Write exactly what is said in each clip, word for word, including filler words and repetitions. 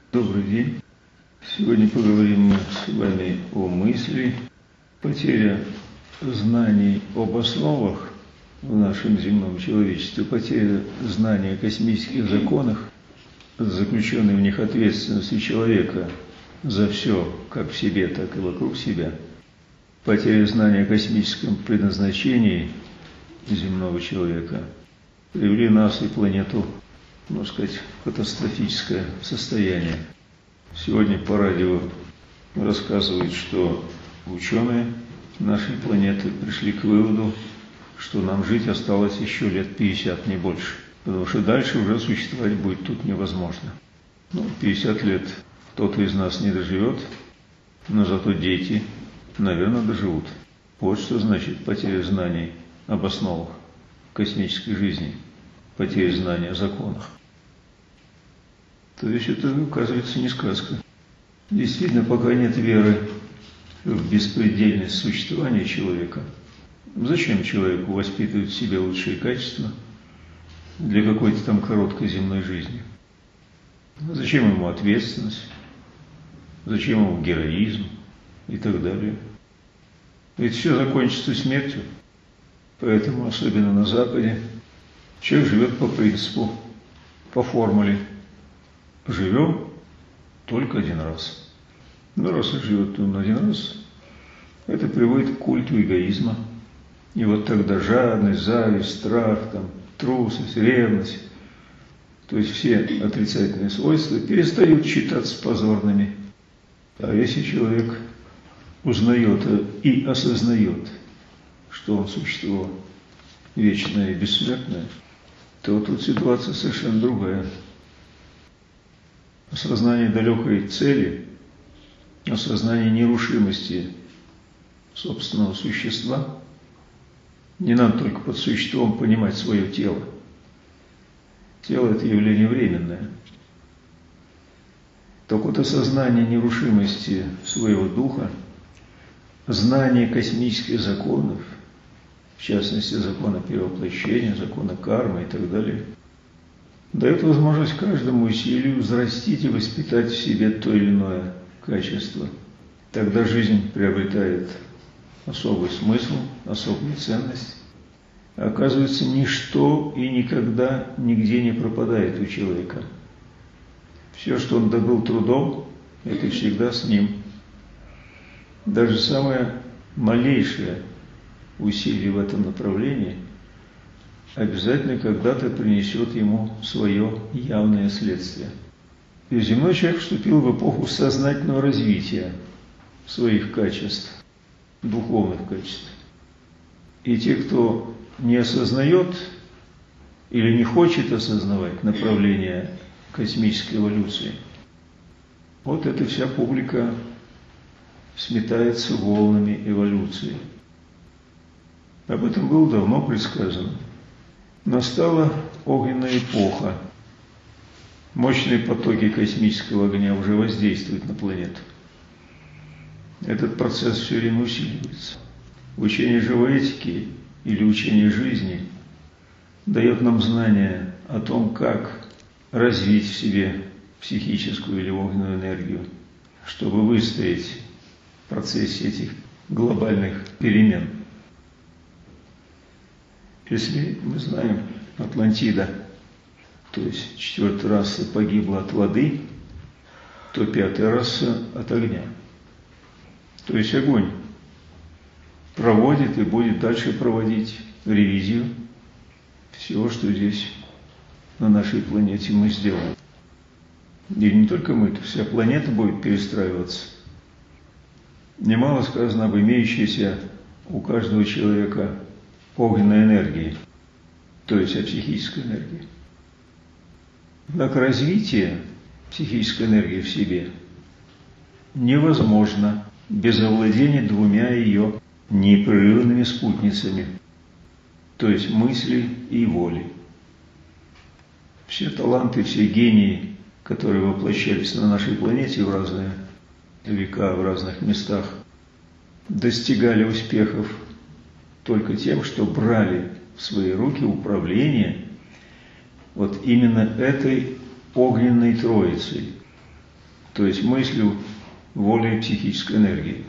Добрый день. Сегодня поговорим мы с вами о мысли. Потеря знаний об основах в нашем земном человечестве, потеря знаний о космических законах, заключенной в них ответственности человека за все, как в себе, так и вокруг себя, потеря знания о космическом предназначении земного человека привели нас и планету, можно сказать, в катастрофическое состояние. Сегодня по радио рассказывают, что ученые нашей планеты пришли к выводу, что нам жить осталось еще лет пятьдесят, не больше, потому что дальше уже существовать будет тут невозможно. Ну, пятьдесят лет кто-то из нас не доживет, но зато дети, наверное, доживут. Вот что значит потеря знаний об основах космической жизни, потеря знаний о законах. То есть это, оказывается, не сказка. Действительно, пока нет веры в беспредельность существования человека, зачем человеку воспитывать в себе лучшие качества для какой-то там короткой земной жизни? Зачем ему ответственность? Зачем ему героизм и так далее? Ведь все закончится смертью. Поэтому, особенно на Западе, человек живет по принципу, по формуле: живем только один раз. Ну, раз он живет он один раз, это приводит к культу эгоизма. И вот тогда жадность, зависть, страх, там, трусость, ревность, то есть все отрицательные свойства перестают считаться позорными. А если человек узнает и осознает, что он существо вечное и бессмертное, то тут ситуация совершенно другая. Осознание далекой цели, осознание нерушимости собственного существа. Не надо только под существом понимать свое тело. Тело – это явление временное. Так вот, осознание нерушимости своего духа, знание космических законов, в частности, закона перевоплощения, закона кармы и так далее, дает возможность каждому усилию взрастить и воспитать в себе то или иное качество. Тогда жизнь приобретает особый смысл, особую ценность. Оказывается, ничто и никогда нигде не пропадает у человека. Все, что он добыл трудом, это всегда с ним. Даже самое малейшее усилие в этом направлении обязательно когда-то принесет ему свое явное следствие. И земной человек вступил в эпоху сознательного развития своих качеств, духовных качеств. И те, кто не осознает или не хочет осознавать направление космической эволюции, вот эта вся публика сметается волнами эволюции. Об этом было давно предсказано. Настала огненная эпоха. Мощные потоки космического огня уже воздействуют на планету. Этот процесс все время усиливается. Учение живой этики или учение жизни дает нам знания о том, как развить в себе психическую или огненную энергию, чтобы выстоять в процессе этих глобальных перемен. Если мы знаем, Атлантида, то есть четвертая раса погибла от воды, то пятая раса от огня. То есть огонь проводит и будет дальше проводить ревизию всего, что здесь на нашей планете мы сделаем. И не только мы, то вся планета будет перестраиваться. Немало сказано об имеющейся у каждого человека огненной энергии, то есть о психической энергии. Однако развитие психической энергии в себе невозможно без овладения двумя ее непрерывными спутницами, то есть мысли и воли. Все таланты, все гении, которые воплощались на нашей планете в разные века, в разных местах, достигали успехов только тем, что брали в свои руки управление вот именно этой огненной троицей. то есть мыслью, волей и психической энергией.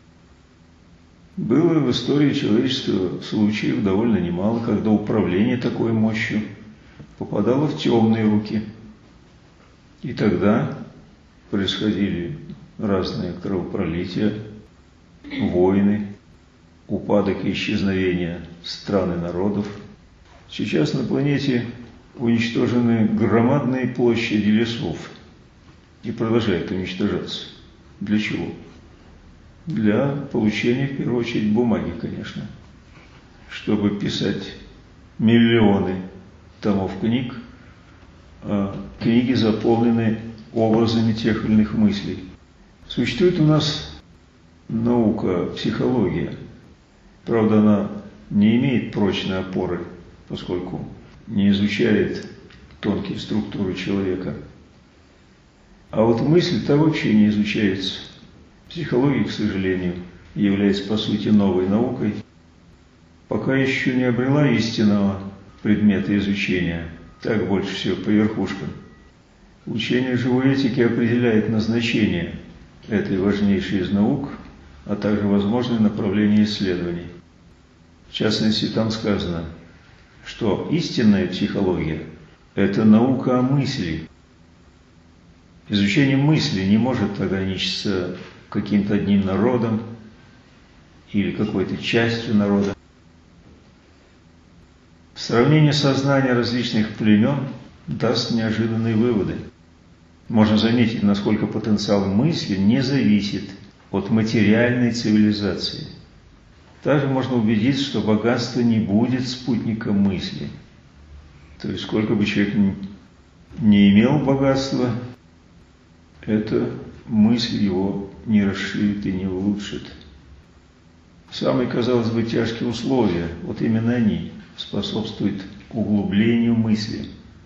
Было в истории человечества случаев довольно немало, когда управление такой мощью попадало в темные руки. И тогда происходили разные кровопролития, войны, упадок и исчезновение стран и народов. Сейчас на планете уничтожены громадные площади лесов и продолжают уничтожаться. Для чего? Для получения, в первую очередь, бумаги, конечно. Чтобы писать миллионы томов книг, а книги заполнены образами тех или иных мыслей. Существует у нас наука, психология. Правда, она не имеет прочной опоры, поскольку не изучает тонкие структуры человека. А вот мысль-то вообще не изучается. Психология, к сожалению, является по сути новой наукой, пока еще не обрела истинного предмета изучения, так больше всего по верхушкам. Учение живой этики определяет назначение этой важнейшей из наук, а также возможные направления исследований. В частности, там сказано, что истинная психология – это наука о мысли. Изучение мысли не может ограничиться каким-то одним народом или какой-то частью народа. Сравнение сознания различных племен даст неожиданные выводы. Можно заметить, насколько потенциал мысли не зависит от материальной цивилизации. Также можно убедиться, что богатство не будет спутником мысли. То есть, сколько бы человек не имел богатства, эта мысль его не расширит и не улучшит. Самые, казалось бы, тяжкие условия, вот именно они способствуют углублению мысли.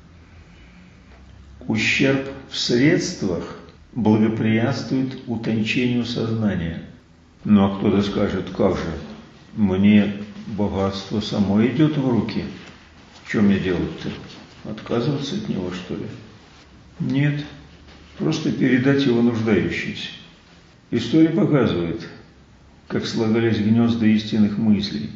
Ущерб в средствах благоприятствует утончению сознания. Ну а кто-то скажет, как же, мне богатство само идет в руки. Что мне делать-то? Отказываться от него, что ли? Нет, просто передать его нуждающимся. История показывает, как слагались гнезда истинных мыслей.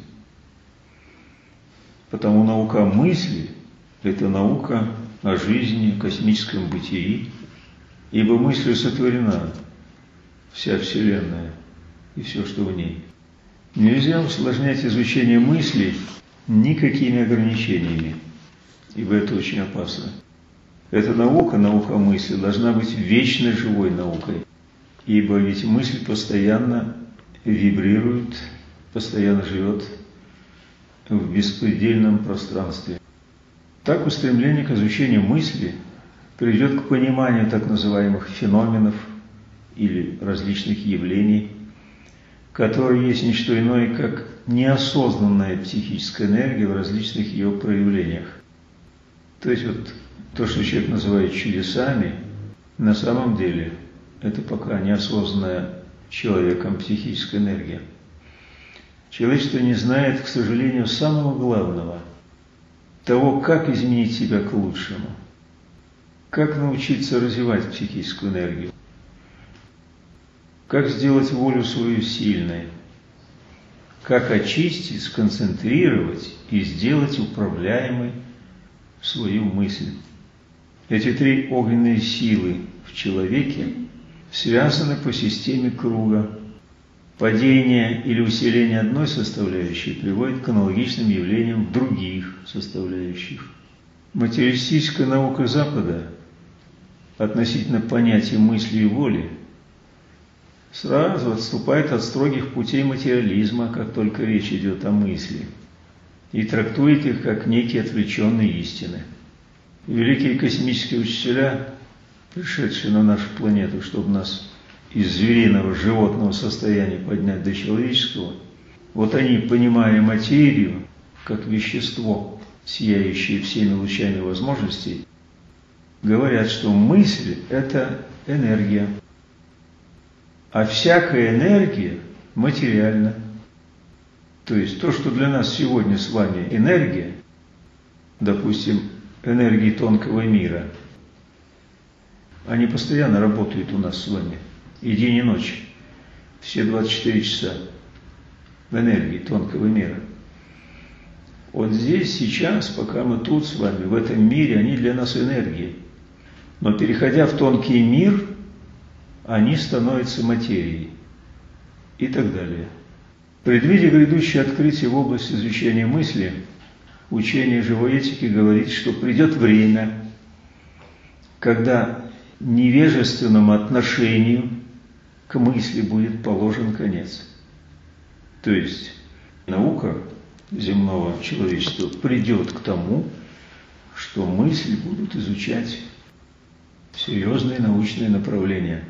Потому наука мысли – это наука о жизни, космическом бытии, ибо мыслью сотворена вся Вселенная и все, что в ней. Нельзя усложнять изучение мыслей никакими ограничениями, ибо это очень опасно. Эта наука, наука мысли, должна быть вечно живой наукой, ибо ведь мысль постоянно вибрирует, постоянно живет в беспредельном пространстве. Так устремление к изучению мысли приведет к пониманию так называемых феноменов или различных явлений, которые есть не что иное, как неосознанная психическая энергия в различных ее проявлениях. То есть вот то, что человек называет чудесами, на самом деле это пока неосознанная человеком психическая энергия. Человечество не знает, к сожалению, самого главного – того, как изменить себя к лучшему, как научиться развивать психическую энергию, как сделать волю свою сильной, как очистить, сконцентрировать и сделать управляемой свою мысль. Эти три огненные силы в человеке связаны по системе круга. Падение или усиление одной составляющей приводит к аналогичным явлениям в других составляющих. Материалистическая наука Запада относительно понятия мысли и воли сразу отступает от строгих путей материализма, как только речь идет о мысли, и трактует их как некие отвлеченные истины. Великие космические учителя, пришедшие на нашу планету, чтобы нас из звериного, животного состояния поднять до человеческого, вот они, понимая материю как вещество, сияющее всеми лучами возможностей, говорят, что мысль – это энергия, а всякая энергия материальна. То есть то, что для нас сегодня с вами энергия, допустим, энергии тонкого мира, они постоянно работают у нас с вами, и день, и ночь, все двадцать четыре часа в энергии тонкого мира. Вот здесь, сейчас, пока мы тут с вами, в этом мире, они для нас энергии. Но переходя в тонкий мир, они становятся материей и так далее. Предвидя грядущее открытие в области изучения мысли, учение живой этики говорит, что придет время, когда невежественному отношению к мысли будет положен конец. То есть наука земного человечества придет к тому, что мысли будут изучать серьезные научные направления.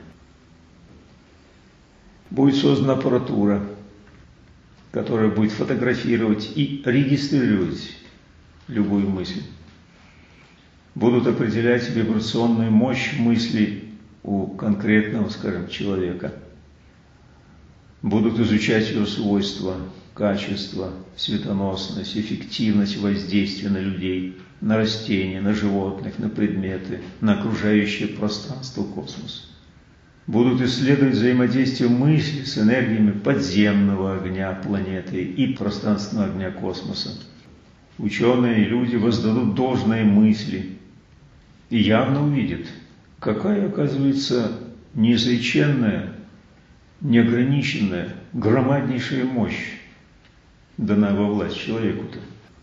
Будет создана аппаратура, которая будет фотографировать и регистрировать любую мысль. Будут определять вибрационную мощь мысли у конкретного, скажем, человека. Будут изучать ее свойства, качества, светоносность, эффективность воздействия на людей, на растения, на животных, на предметы, на окружающее пространство, космос. Будут исследовать взаимодействие мысли с энергиями подземного огня планеты и пространственного огня космоса. Ученые и люди воздадут должное мысли и явно увидят, какая, оказывается, неизреченная, неограниченная, громаднейшая мощь дана во власть человеку-то.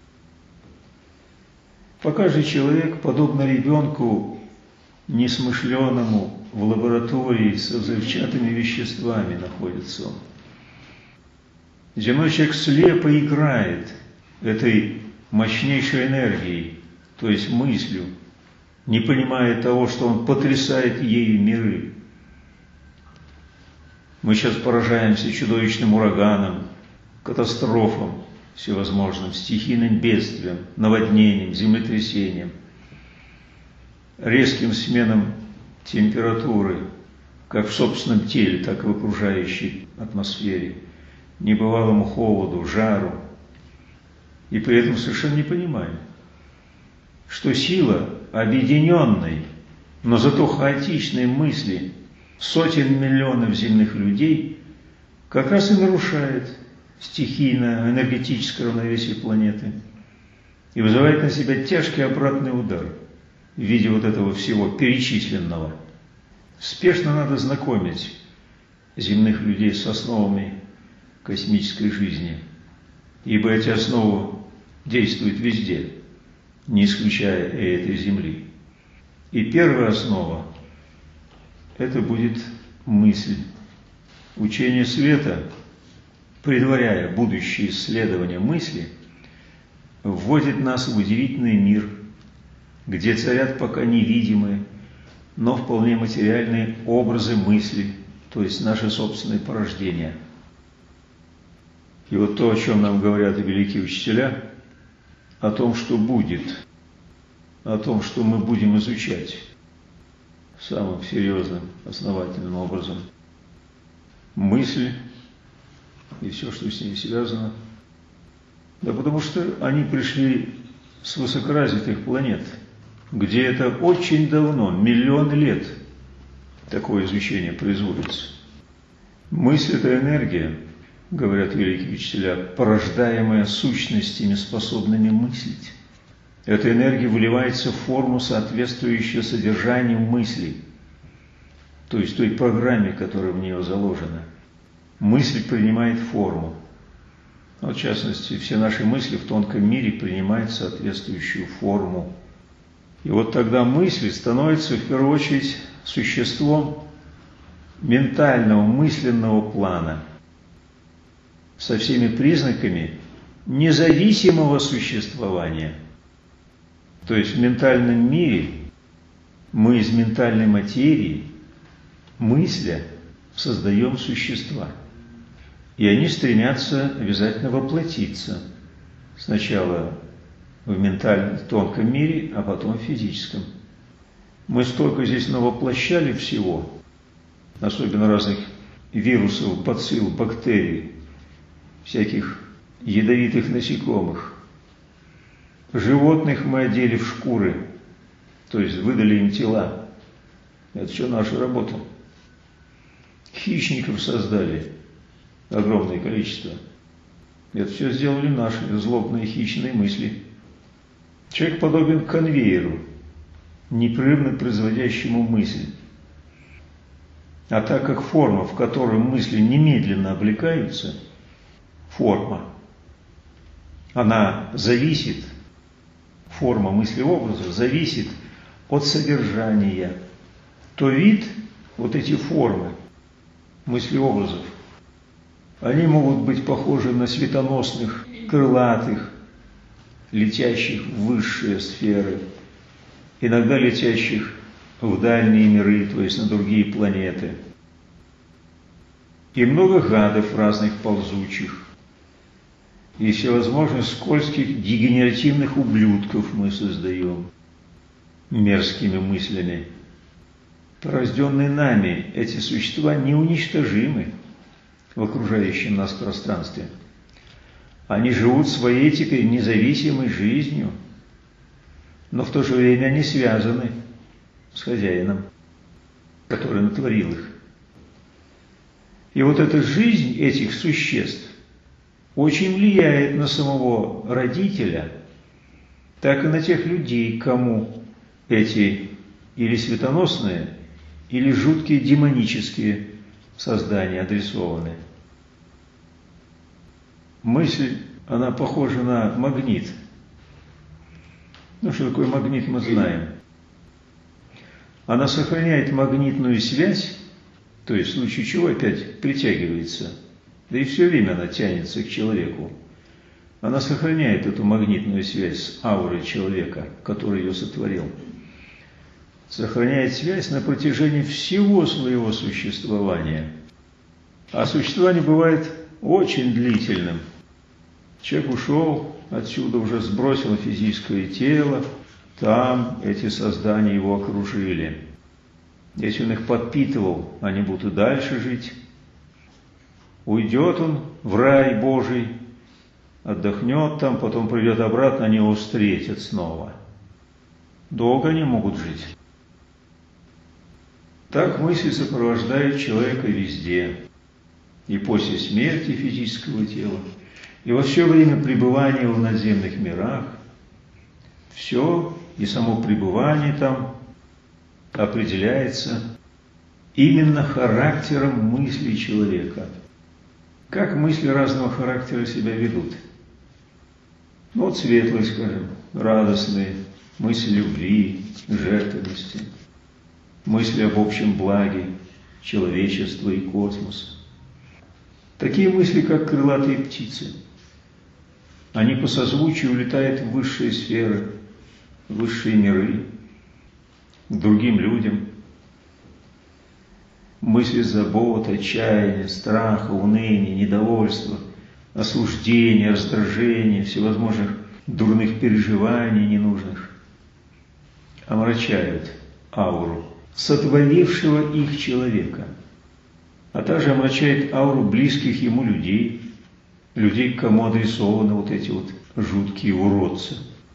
Пока же человек, подобно ребенку несмышленному, в лаборатории со взрывчатыми веществами находится он. Земной человек слепо играет этой мощнейшей энергией, то есть мыслью, не понимая того, что он потрясает ею миры. Мы сейчас поражаемся чудовищным ураганом, катастрофам всевозможным, стихийным бедствиям, наводнением, землетрясением, резким сменам температуры, как в собственном теле, так и в окружающей атмосфере, небывалому холоду, жару. И при этом совершенно не понимаем, что сила объединенной, но зато хаотичной мысли сотен миллионов земных людей как раз и нарушает стихийное энергетическое равновесие планеты и вызывает на себя тяжкий обратный удар в виде вот этого всего перечисленного. Спешно надо знакомить земных людей с основами космической жизни, ибо эти основы действуют везде, не исключая и этой Земли. И первая основа – это будет мысль. Учение света, предваряя будущие исследования мысли, вводит нас в удивительный мир, где царят пока невидимые, но вполне материальные образы мысли, то есть наши собственные порождения. И вот то, о чем нам говорят великие учителя, о том, что будет, о том, что мы будем изучать самым серьезным, основательным образом мысль и все, что с ней связано. Да потому что они пришли с высокоразвитых планет, где это очень давно, миллионы лет, такое изучение производится. Мысль – это энергия, говорят великие учителя, порождаемая сущностями, способными мыслить. Эта энергия выливается в форму, соответствующую содержанию мысли, то есть той программе, которая в нее заложена. Мысль принимает форму. В частности, все наши мысли в тонком мире принимают соответствующую форму. И вот тогда мысль становится в первую очередь существом ментального, мысленного плана, со всеми признаками независимого существования. То есть в ментальном мире мы из ментальной материи, мысля, создаем существа. И они стремятся обязательно воплотиться. Сначала в ментальном, тонком мире, а потом в физическом. Мы столько здесь навоплощали всего, особенно разных вирусов, бацилл, бактерий, всяких ядовитых насекомых. Животных мы одели в шкуры, то есть выдали им тела, Это все наша работа. Хищников создали огромное количество. Это все сделали наши злобные хищные мысли. Человек подобен конвейеру, непрерывно производящему мысль. А так как форма, в которой мысли немедленно облекаются, форма, она зависит, форма мыслеобраза зависит от содержания, то вид, вот эти формы мыслеобразов, они могут быть похожи на светоносных, крылатых, летящих в высшие сферы, иногда летящих в дальние миры, то есть на другие планеты. И много гадов разных ползучих, и всевозможных скользких дегенеративных ублюдков мы создаем мерзкими мыслями. Порожденные нами эти существа неуничтожимы в окружающем нас пространстве. Они живут своей теперь независимой жизнью, но в то же время они связаны с хозяином, который натворил их. И вот эта жизнь этих существ очень влияет на самого родителя, так и на тех людей, кому эти или светоносные, или жуткие демонические создания адресованы. Мысль, она похожа на магнит. Ну, что такое магнит, мы знаем. Она сохраняет магнитную связь, то есть в случае чего опять притягивается, да и все время она тянется к человеку. Она сохраняет эту магнитную связь с аурой человека, который ее сотворил. Сохраняет связь на протяжении всего своего существования. А существование бывает очень длительным. Человек ушел отсюда, уже сбросил физическое тело, там эти создания его окружили. Если он их подпитывал, они будут и дальше жить. Уйдет он в рай Божий, отдохнет там, потом придет обратно, они его встретят снова. Долго они могут жить. Так мысли сопровождают человека везде, и после смерти физического тела, и во все время пребывания в надземных мирах. Все, и само пребывание там определяется именно характером мыслей человека. Как мысли разного характера себя ведут? Ну, вот светлые, скажем, радостные, мысли любви, жертвенности, мысли об общем благе человечества и космоса. Такие мысли, как крылатые птицы. Они по созвучию улетают в высшие сферы, в высшие миры, к другим людям. Мысли забот, отчаяния, страха, уныния, недовольства, осуждения, раздражения, всевозможных дурных переживаний ненужных омрачают ауру сотворившего их человека, а также омрачает ауру близких ему людей, людей, к кому адресованы вот эти вот жуткие уродцы.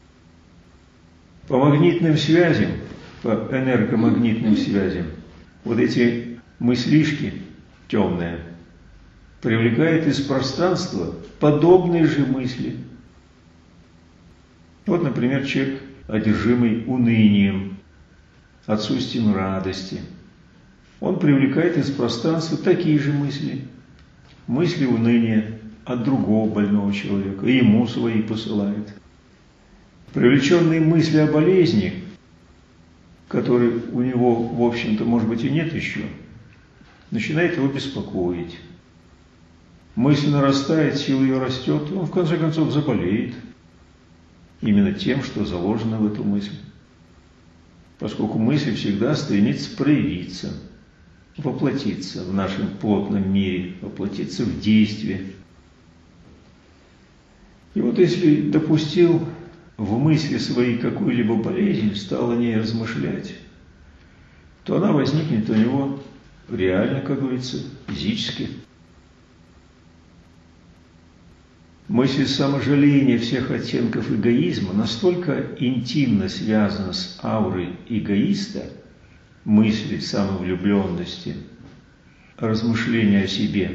По магнитным связям, по энергомагнитным связям, вот эти мыслишки темные привлекают из пространства подобные же мысли. Вот, например, человек, одержимый унынием, отсутствием радости. Он привлекает из пространства такие же мысли. Мысли уныния от другого больного человека, и ему свои посылает. Привлеченные мысли о болезни, которые у него, в общем-то, может быть, и нет еще, начинает его беспокоить. Мысль нарастает, сила ее растет, и он, в конце концов, заболеет. Именно тем, что заложено в эту мысль. Поскольку мысль всегда стремится проявиться, воплотиться в нашем плотном мире, воплотиться в действие. И вот если допустил в мысли своей какую-либо болезнь, стал о ней размышлять, то она возникнет у него реально, как говорится, физически. Мысль саможаления всех оттенков эгоизма настолько интимно связана с аурой эгоиста, мысли самовлюбленности, размышления о себе,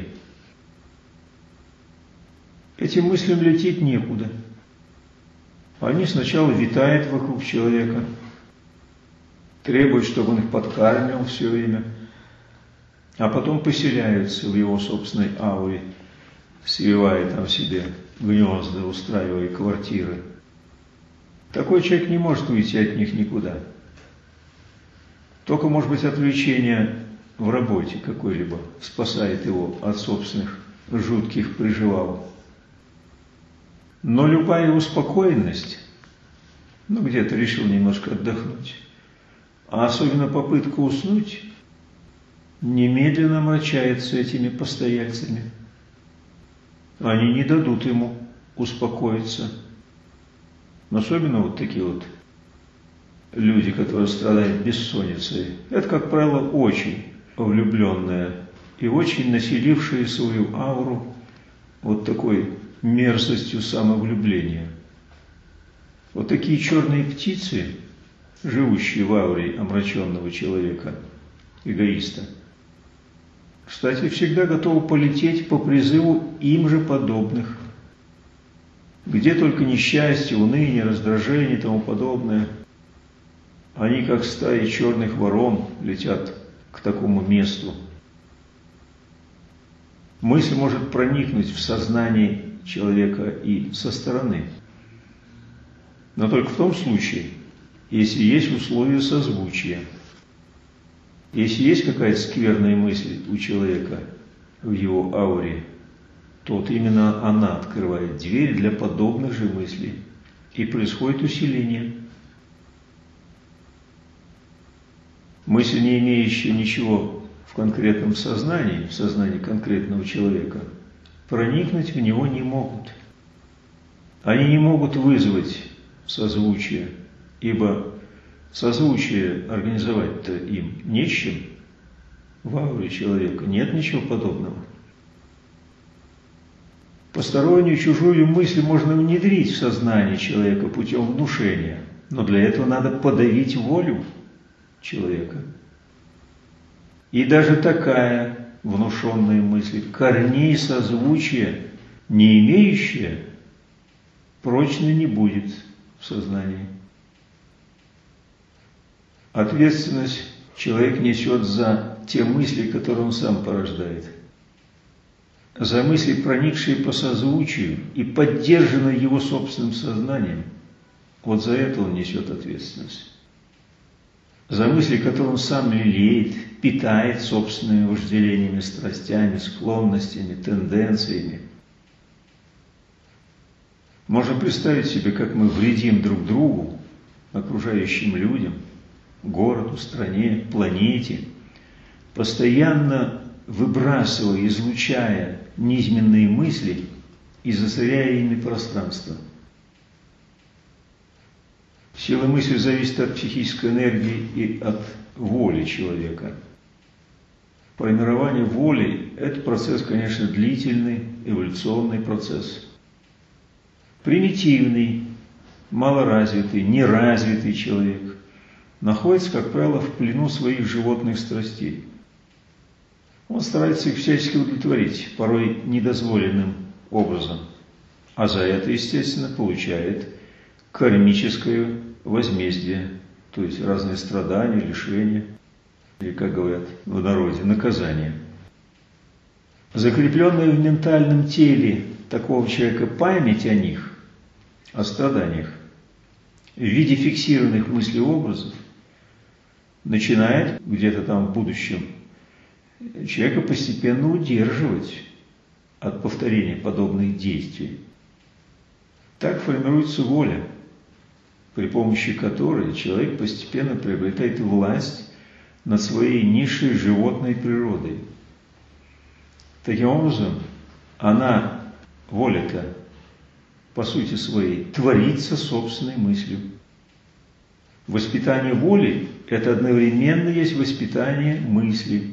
этим мыслям лететь некуда. Они сначала витают вокруг человека, требуют, чтобы он их подкармливал все время, а потом поселяются в его собственной ауре, свивая там себе гнезда, устраивая квартиры. Такой человек не может уйти от них никуда. Только, может быть, отвлечение в работе какой-либо спасает его от собственных жутких приживал. Но любая успокоенность, ну где-то решил немножко отдохнуть, а особенно попытка уснуть, немедленно омрачается этими постояльцами. Они не дадут ему успокоиться. Особенно вот такие вот люди, которые страдают бессонницей. Это, как правило, очень влюбленные и очень населившие свою ауру вот такой мерзостью самовлюбления. Вот такие черные птицы, живущие в ауре омраченного человека, эгоиста, кстати, всегда готовы полететь по призыву им же подобных. Где только несчастье, уныние, раздражение и тому подобное, они, как стаи черных ворон, летят к такому месту. Мысль может проникнуть в сознание человека и со стороны, но только в том случае, если есть условия созвучия. Если есть какая-то скверная мысль у человека в его ауре, то вот именно она открывает дверь для подобных же мыслей, и происходит усиление. Мысли, не имеющие ничего в конкретном сознании, в сознании конкретного человека, проникнуть в него не могут. Они не могут вызвать созвучие, ибо созвучие организовать-то им не с чем. В ауре человека нет ничего подобного. Постороннюю чужую мысль можно внедрить в сознание человека путем внушения, но для этого надо подавить волю человека. И даже такая внушенная мысль, корней созвучия, не имеющая, прочно не будет в сознании. Ответственность человек несет за те мысли, которые он сам порождает. За мысли, проникшие по созвучию и поддержанные его собственным сознанием. Вот за это он несет ответственность. За мысли, которые он сам лелеет, питает собственными вожделениями, страстями, склонностями, тенденциями. Можно представить себе, как мы вредим друг другу, окружающим людям, городу, стране, планете, постоянно выбрасывая, излучая низменные мысли и засоряя ими пространство. Сила мысли зависит от психической энергии и от воли человека. Формирование воли – это процесс, конечно, длительный, эволюционный процесс. Примитивный, малоразвитый, неразвитый человек находится, как правило, в плену своих животных страстей. Он старается их всячески удовлетворить, порой недозволенным образом. А за это, естественно, получает кармическое возмездие, то есть разные страдания, лишения, или, как говорят в народе, наказание. Закрепленная в ментальном теле такого человека память о них, о страданиях, в виде фиксированных мыслеобразов, начинает где-то там в будущем человека постепенно удерживать от повторения подобных действий. Так формируется воля, при помощи которой человек постепенно приобретает власть над своей низшей животной природой. Таким образом, она, воля-то, по сути своей, творится собственной мыслью. Воспитание воли – это одновременно есть воспитание мысли.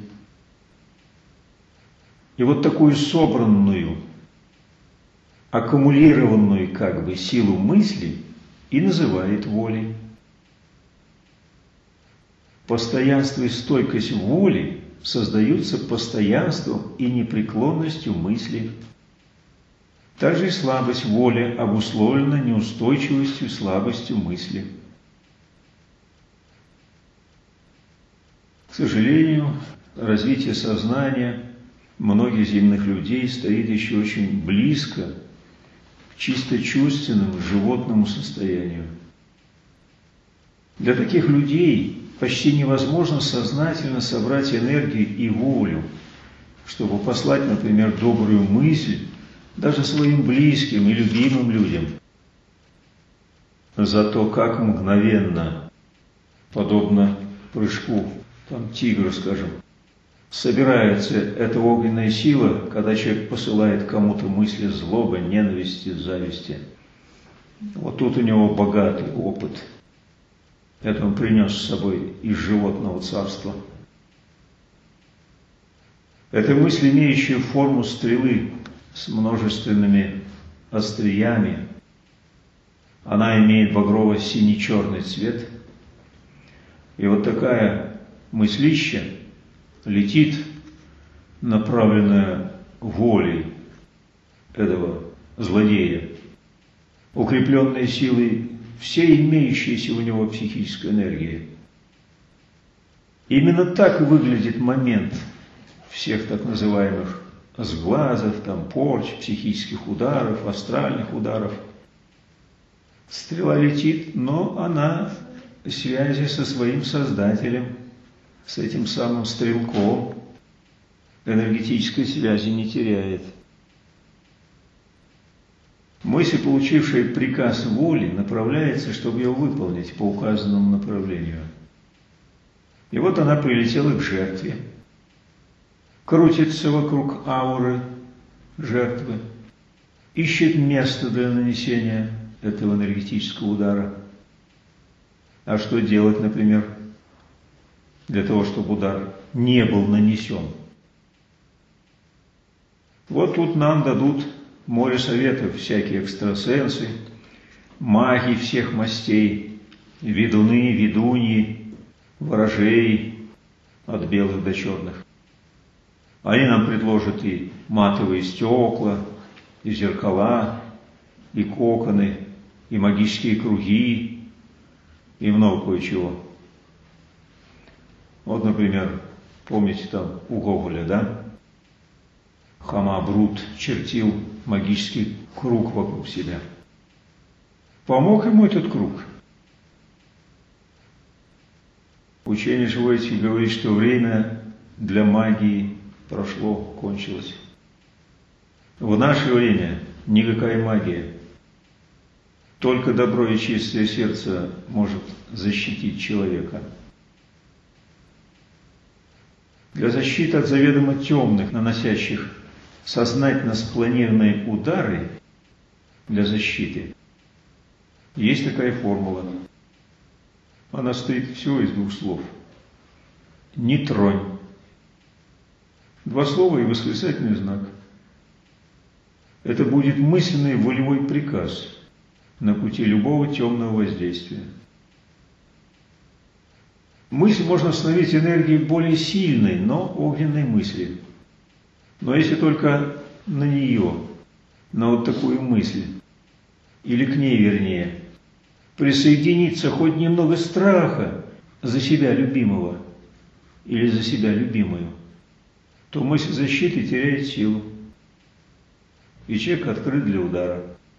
И вот такую собранную, аккумулированную как бы силу мысли и называет волей. Постоянство и стойкость воли создаются постоянством и непреклонностью мысли. Также и слабость воли обусловлена неустойчивостью и слабостью мысли. К сожалению, развитие сознания многих земных людей стоит еще очень близко к чисто чувственному животному состоянию. Для таких людей почти невозможно сознательно собрать энергию и волю, чтобы послать, например, добрую мысль даже своим близким и любимым людям. Зато как мгновенно, подобно прыжку там, тигра, скажем, собирается эта огненная сила, когда человек посылает кому-то мысли злобы, ненависти, зависти. Вот тут у него богатый опыт. Это он принес с собой из животного царства. Это мысль, имеющая форму стрелы с множественными остриями. Она имеет багрово-синий-черный цвет. И вот такая мыслища летит, направленная волей этого злодея, укрепленная силой всей имеющейся у него психической энергии. Именно так и выглядит момент всех так называемых сглазов, там, порч, психических ударов, астральных ударов. Стрела летит, но она в связи со своим создателем, с этим самым стрелком, энергетической связи не теряет. Мысль, получившая приказ воли, направляется, чтобы ее выполнить по указанному направлению. И вот она прилетела к жертве, крутится вокруг ауры жертвы, ищет место для нанесения этого энергетического удара. А что делать, например, для того, чтобы удар не был нанесен? Вот тут нам дадут море советов всякие экстрасенсы, маги всех мастей, ведуны, ведуньи, ворожеи от белых до черных. Они нам предложат и матовые стекла, и зеркала, и коконы, и магические круги, и много кое-чего. Вот, например, помните там у Гоголя, да? Хама-Брут чертил магический круг вокруг себя. Помог ему этот круг? Учение Живоицкий говорит, что время для магии прошло, кончилось. В наше время никакая магия. Только добро и чистое сердце может защитить человека. Для защиты от заведомо темных, наносящих сознательно спланированные удары для защиты, есть такая формула. Она состоит всего из двух слов. Не тронь. Два слова и восклицательный знак. Это будет мысленный волевой приказ на пути любого темного воздействия. Мысль можно остановить энергией более сильной, но огненной мысли. Но если только на нее, на вот такую мысль, или к ней вернее, присоединится хоть немного страха за себя любимого или за себя любимую, то мысль защиты теряет силу, и человек открыт для удара.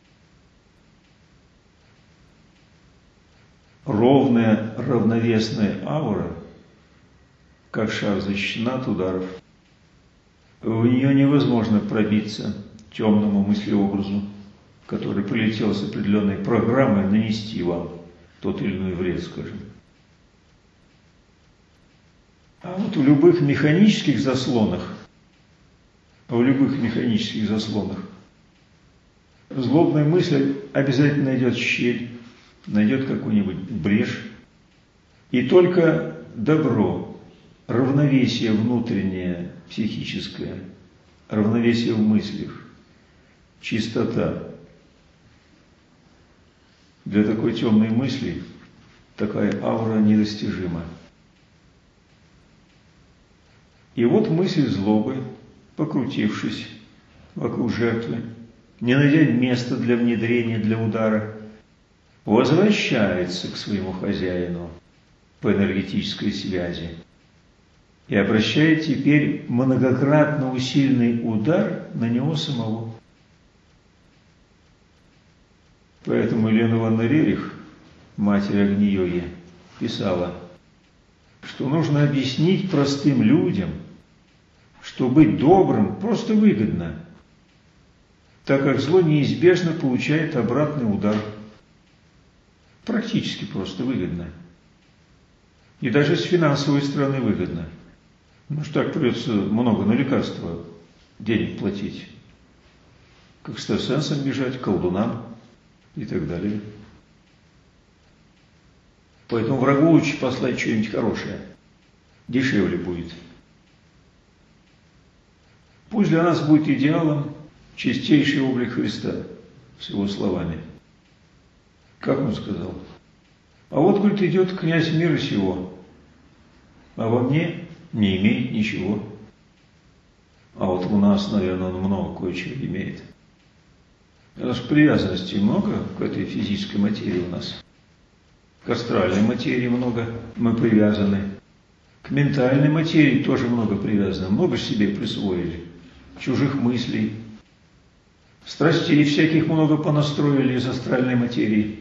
Ровная, равновесная аура, как шар, защищена от ударов. В нее невозможно пробиться темному мыслеобразу, который прилетел с определенной программой нанести вам тот или иной вред, скажем. А вот в любых механических заслонах, в любых механических заслонах злобная мысль обязательно найдет щель, найдет какую-нибудь брешь, и только добро, равновесие внутреннее, психическое, равновесие в мыслях, чистота. Для такой темной мысли такая аура недостижима. И вот мысль злобы, покрутившись вокруг жертвы, не найдя места для внедрения, для удара, возвращается к своему хозяину по энергетической связи и обращает теперь многократно усиленный удар на него самого. Поэтому Елена Ивановна Рерих, матерь Агни-йоги, писала, что нужно объяснить простым людям, что быть добрым просто выгодно, так как зло неизбежно получает обратный удар. Практически просто выгодно. И даже с финансовой стороны выгодно. Ну что так придется много на лекарства денег платить. К экстрасенсам бежать, к колдунам и так далее. Поэтому врагу лучше послать что-нибудь хорошее. Дешевле будет. Пусть для нас будет идеалом чистейший облик Христа, с его словами. Как он сказал? А вот, говорит, идет князь мира сего, а во мне не имеет ничего. А вот у нас, наверное, он много кое-чего имеет. Потому что привязанностей много к этой физической материи у нас. К астральной материи много мы привязаны. К ментальной материи тоже много привязано. Много себе присвоили. Чужих мыслей. Страстей всяких много понастроили из астральной материи.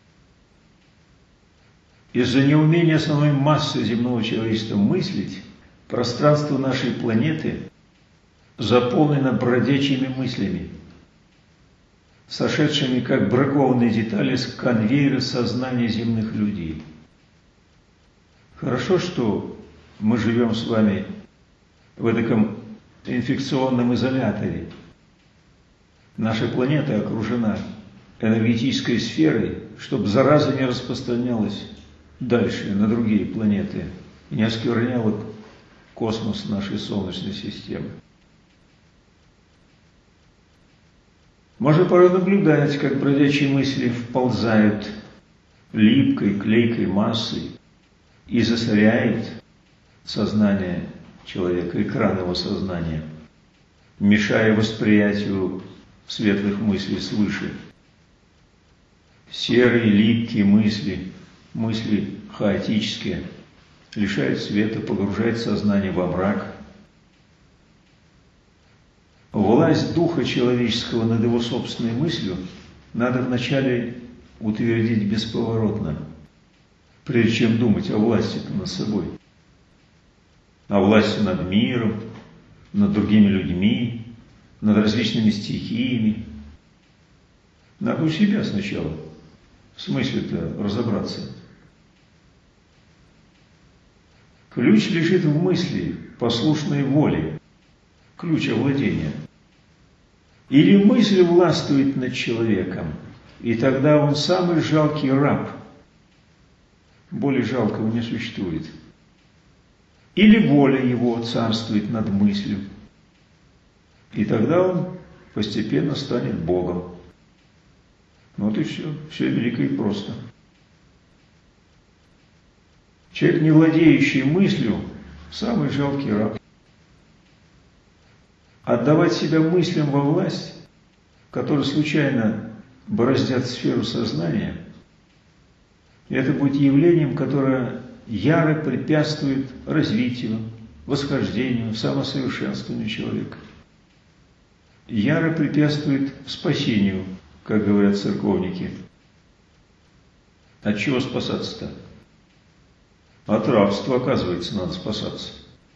Из-за неумения основной массы земного человечества мыслить, пространство нашей планеты заполнено бродячими мыслями, сошедшими как бракованные детали с конвейера сознания земных людей. Хорошо, что мы живем с вами в этом инфекционном изоляторе. Наша планета окружена энергетической сферой, чтобы зараза не распространялась дальше на другие планеты и не оскверняла космос нашей Солнечной системы. Можно порой наблюдать, как бродячие мысли вползают липкой, клейкой массой и засоряют сознание человека, экран его сознания, мешая восприятию светлых мыслей свыше. Серые, липкие мысли, мысли хаотические, лишают света, погружают сознание во мрак. Власть духа человеческого над его собственной мыслью надо вначале утвердить бесповоротно, прежде чем думать о власти над собой, о власти над миром, над другими людьми, над различными стихиями. Надо у себя сначала в смысле-то разобраться. Ключ лежит в мысли, послушной воле, ключ овладения. Или мысль властвует над человеком, и тогда он самый жалкий раб. Более жалкого не существует. Или воля его царствует над мыслью, и тогда он постепенно станет Богом. Вот и все. Все велико и просто. Человек, не владеющий мыслью, самый жалкий раб. Отдавать себя мыслям во власть, которые случайно бороздят сферу сознания, это будет явлением, которое яро препятствует развитию, восхождению, самосовершенствованию человека. Яро препятствует спасению, как говорят церковники. От чего спасаться-то? От рабства, оказывается, надо спасаться.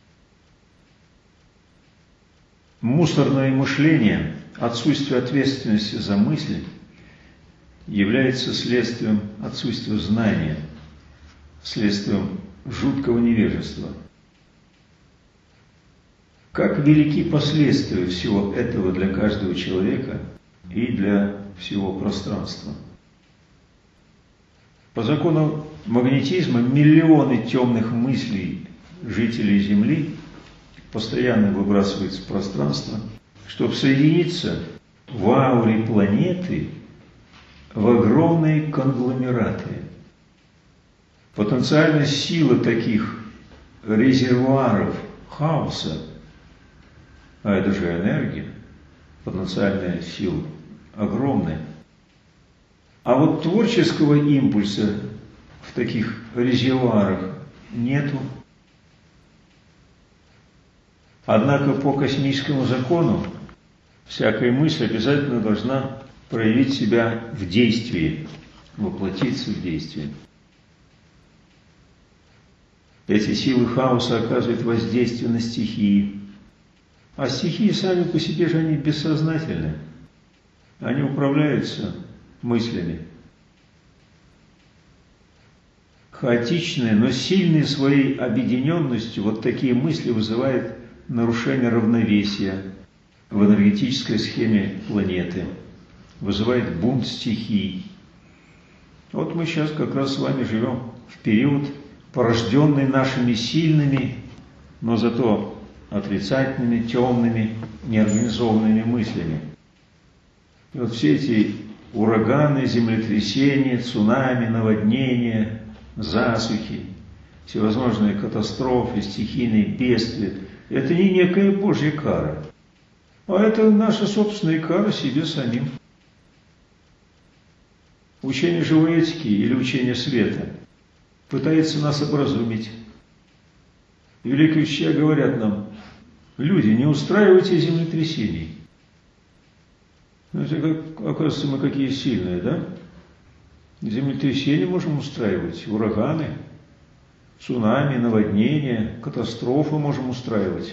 Мусорное мышление, отсутствие ответственности за мысли является следствием отсутствия знания, следствием жуткого невежества. Как велики последствия всего этого для каждого человека и для всего пространства. По закону магнетизма миллионы темных мыслей жителей Земли постоянно выбрасываются в пространство, чтобы соединиться в ауре планеты в огромные конгломераты. Потенциальная сила таких резервуаров хаоса, а это же энергия, потенциальная сила огромная. А вот творческого импульса в таких резервуарах нету. Однако по космическому закону всякая мысль обязательно должна проявить себя в действии, воплотиться в действие. Эти силы хаоса оказывают воздействие на стихии. А стихии сами по себе же они бессознательны. Они управляются мыслями. Хаотичные, но сильные своей объединенностью вот такие мысли вызывают нарушение равновесия в энергетической схеме планеты, вызывает бунт стихий. Вот мы сейчас как раз с вами живем в период, порожденный нашими сильными, но зато отрицательными, темными, неорганизованными мыслями. И вот все эти ураганы, землетрясения, цунами, наводнения, засухи, всевозможные катастрофы, стихийные бедствия – это не некая Божья кара, а это наша собственная кара себе самим. Учение живой этики или учение света пытается нас образумить. Великие учителя говорят нам: люди, не устраивайте землетрясений. Это, как, оказывается, мы какие сильные, да? Землетрясения можем устраивать, ураганы, цунами, наводнения, катастрофы можем устраивать.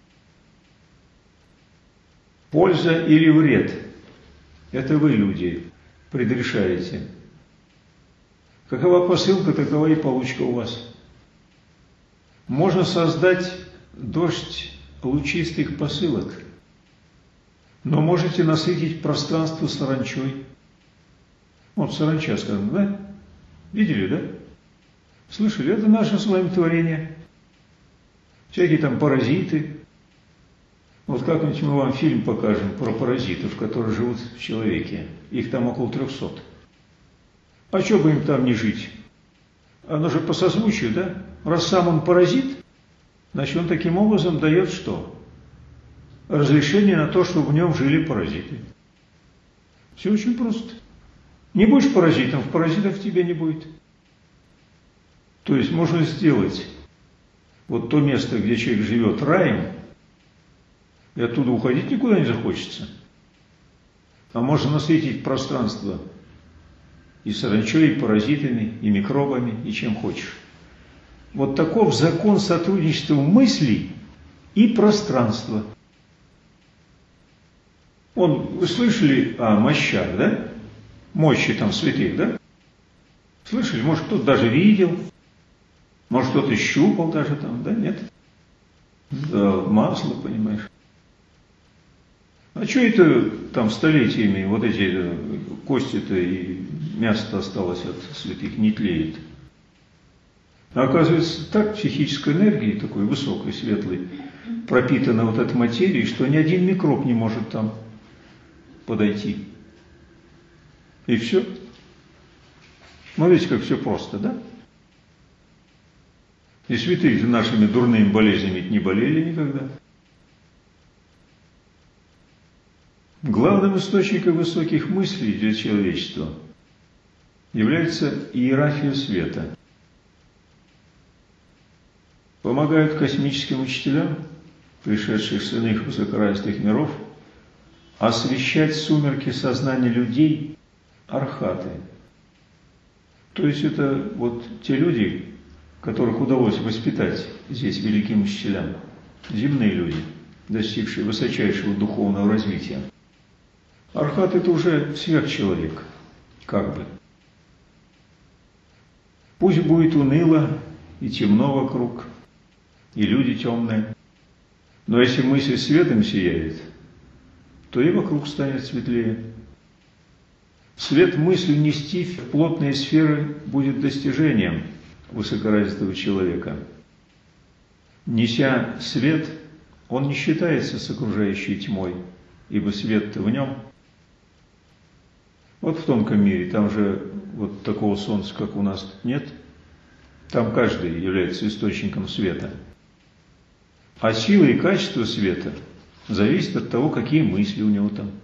Польза или вред – это вы, люди, предрешаете. Какова посылка, такова и получка у вас. Можно создать дождь лучистых посылок, но можете насытить пространство саранчой. Вот саранча, скажем, да? Видели, да? Слышали? Это наше с вами творение. Всякие там паразиты. Вот как-нибудь мы вам фильм покажем про паразитов, которые живут в человеке. Их там около трехсот. А что бы им там не жить? Оно же по созвучию, да? Раз сам он паразит, значит он таким образом дает что? Разрешение на то, чтобы в нем жили паразиты. Все очень просто. Не будешь паразитом, в паразитов в тебе не будет. То есть можно сделать вот то место, где человек живет, раем, и оттуда уходить никуда не захочется. А можно насытить пространство и саранчой, и паразитами, и микробами, и чем хочешь. Вот таков закон сотрудничества мыслей и пространства. Он, вы слышали о мощах, да? Мощи там святых, да? Слышали? Может, кто-то даже видел, может, кто-то щупал даже там, да? Нет? Да, масло, понимаешь. А что это там столетиями вот эти кости-то и мясо-то осталось от святых, не тлеет? А оказывается, так психической энергией, такой высокой, светлой, пропитана вот эта материя, что ни один микроб не может там подойти. И все. Смотрите, как все просто, да? И святые же нашими дурными болезнями не болели никогда. Главным источником высоких мыслей для человечества является иерархия света. Помогают космическим учителям, пришедших с иных высокоразвитых миров, освещать сумерки сознания людей архаты. То есть это вот те люди, которых удалось воспитать здесь великим учителям, земные люди, достигшие высочайшего духовного развития. Архат – это уже сверхчеловек, как бы. Пусть будет уныло и темно вокруг, и люди темные, но если мысль светом сияет, то и вокруг станет светлее. Свет мысли нести в плотные сферы будет достижением высокоразвитого человека. Неся свет, он не считается с окружающей тьмой, ибо свет-то в нем. Вот в тонком мире, там же вот такого солнца, как у нас, нет. Там каждый является источником света. А сила и качество света зависит от того, какие мысли у него там.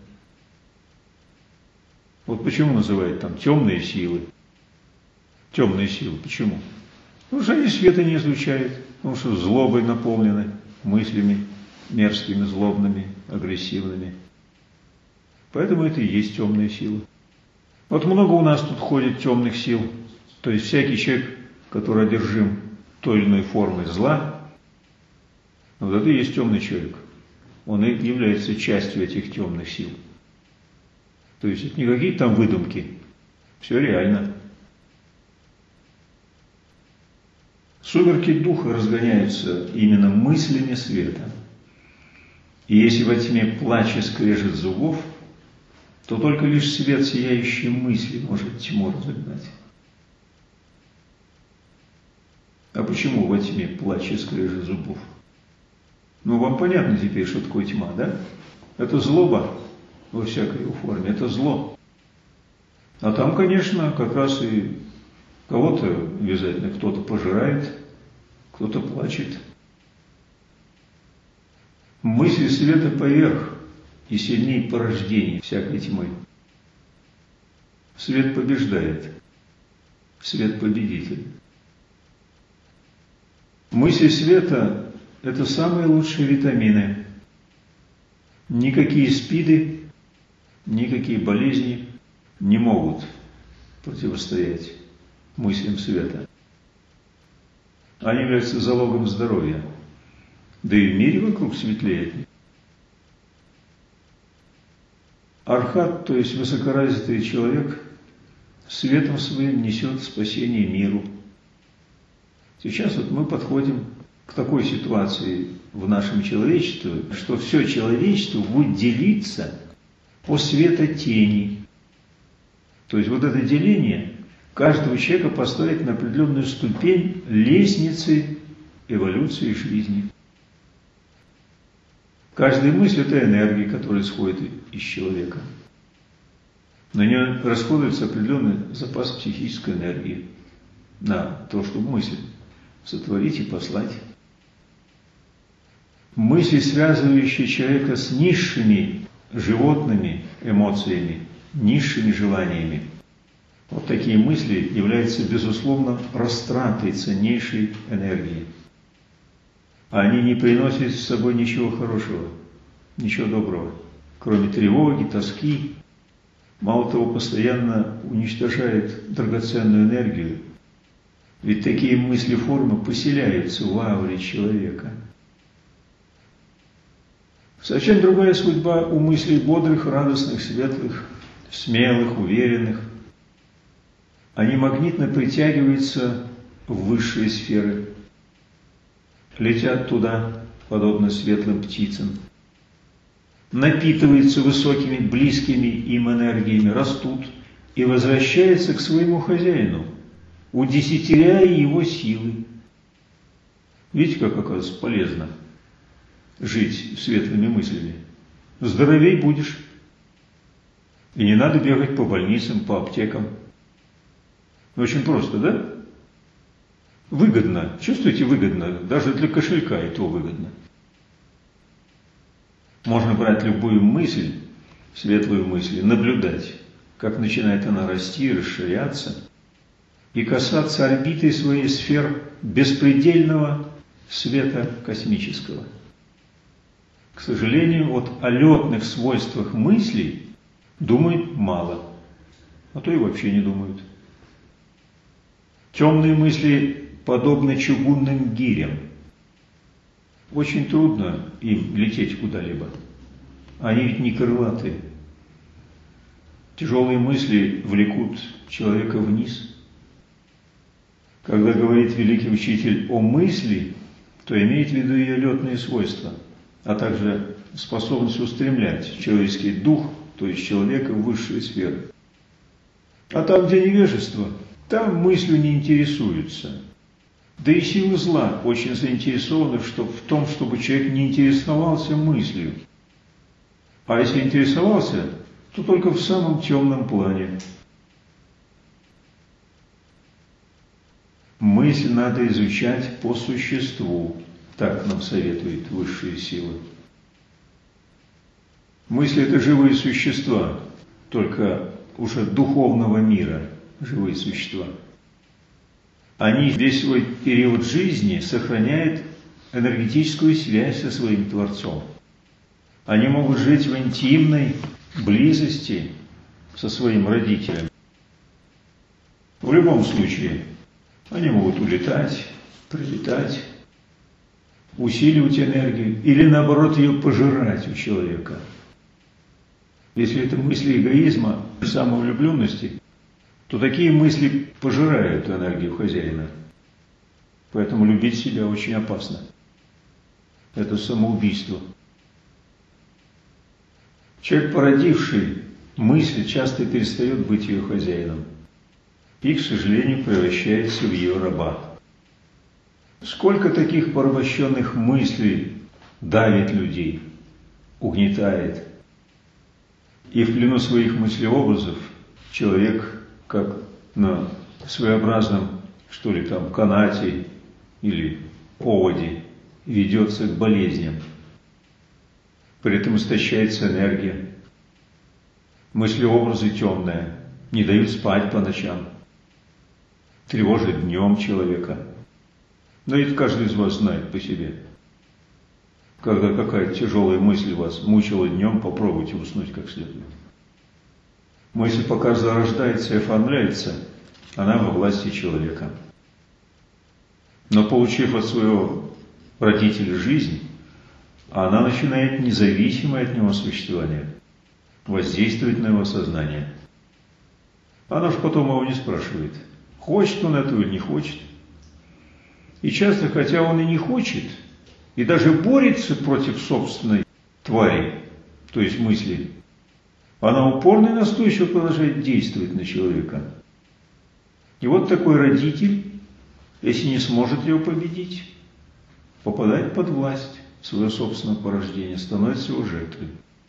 Вот почему называют там темные силы. Темные силы. Почему? Потому что они света не излучают, потому что злобой наполнены, мыслями мерзкими, злобными, агрессивными. Поэтому это и есть темные силы. Вот много у нас тут ходит темных сил. То есть всякий человек, который одержим той или иной формой зла, вот это и есть темный человек. Он и является частью этих темных сил. То есть это не какие-то там выдумки. Все реально. Сумерки духа разгоняются именно мыслями света. И если во тьме плач и скрежет зубов, то только лишь свет сияющей мысли может тьму разогнать. А почему во тьме плач и скрежет зубов? Ну, вам понятно теперь, что такое тьма, да? Это злоба во всякой его форме, это зло. А там, конечно, как раз и кого-то обязательно кто-то пожирает, кто-то плачет. Мысли света поверх и сильнее порождений всякой тьмы. Свет побеждает. Свет победитель. Мысли света – это самые лучшие витамины. Никакие спиды, никакие болезни не могут противостоять мыслям света. Они являются залогом здоровья. Да и в мире вокруг светлеет. Архат, то есть высокоразвитый человек, светом своим несет спасение миру. Сейчас вот мы подходим к такой ситуации в нашем человечестве, что все человечество будет делиться по светотени. То есть вот это деление каждого человека поставить на определенную ступень лестницы эволюции жизни. Каждая мысль – это энергия, которая исходит из человека. На нее расходуется определенный запас психической энергии на то, чтобы мысль сотворить и послать. Мысли, связывающие человека с низшими животными эмоциями, низшими желаниями, вот такие мысли являются, безусловно, растратой ценнейшей энергии. Они не приносят с собой ничего хорошего, ничего доброго, кроме тревоги, тоски. Мало того, постоянно уничтожает драгоценную энергию. Ведь такие мысли-формы поселяются в ауре человека. Совсем другая судьба у мыслей бодрых, радостных, светлых, смелых, уверенных. Они магнитно притягиваются в высшие сферы, летят туда, подобно светлым птицам, напитываются высокими, близкими им энергиями, растут и возвращаются к своему хозяину, удесятеряя его силы. Видите, как, оказывается, полезно жить светлыми мыслями. Здоровей будешь. И не надо бегать по больницам, по аптекам. Очень просто, да? Выгодно. Чувствуете, выгодно? Даже для кошелька и то выгодно. Можно брать любую мысль, светлую мысль, наблюдать, как начинает она расти, расширяться, и касаться орбиты своей сфер беспредельного света космического. К сожалению, вот о летных свойствах мыслей думают мало, а то и вообще не думают. Темные мысли подобны чугунным гирям. Очень трудно им лететь куда-либо. Они ведь не крылатые. Тяжелые мысли влекут человека вниз. Когда говорит великий учитель о мысли, то имеет в виду ее летные свойства, а также способность устремлять человеческий дух, то есть человека, в высшие сферы. А там, где невежество, там мыслью не интересуются. Да и силы зла очень заинтересованы в том, чтобы человек не интересовался мыслью. А если интересовался, то только в самом темном плане. Мысль надо изучать по существу, Так нам советуют высшие силы. Мысли – это живые существа, только уже духовного мира живые существа. Они весь свой период жизни сохраняют энергетическую связь со своим Творцом. Они могут жить в интимной близости со своим родителем. В любом случае, они могут улетать, прилетать, усиливать энергию или, наоборот, ее пожирать у человека. Если это мысли эгоизма, самовлюбленности, то такие мысли пожирают энергию хозяина. Поэтому любить себя очень опасно. Это самоубийство. Человек, породивший мысль, часто перестает быть ее хозяином и, к сожалению, превращается в ее раба. Сколько таких порабощенных мыслей давит людей, угнетает. И в плену своих мыслеобразов человек, как на своеобразном, что ли, там, канате или поводе, ведется к болезням. При этом истощается энергия. Мыслеобразы темные, не дают спать по ночам, тревожат днем человека. Но это каждый из вас знает по себе. Когда какая-то тяжелая мысль вас мучила днем, попробуйте уснуть как следует. Мысль, пока зарождается и оформляется, она во власти человека. Но получив от своего родителя жизнь, она начинает независимое от него существование воздействовать на его сознание. Она же потом его не спрашивает, хочет он этого или не хочет. И часто, хотя он и не хочет, и даже борется против собственной твари, то есть мысли, она упорно и настойчиво продолжает действовать на человека. И вот такой родитель, если не сможет его победить, попадает под власть своего собственного порождения, становится его жертвой.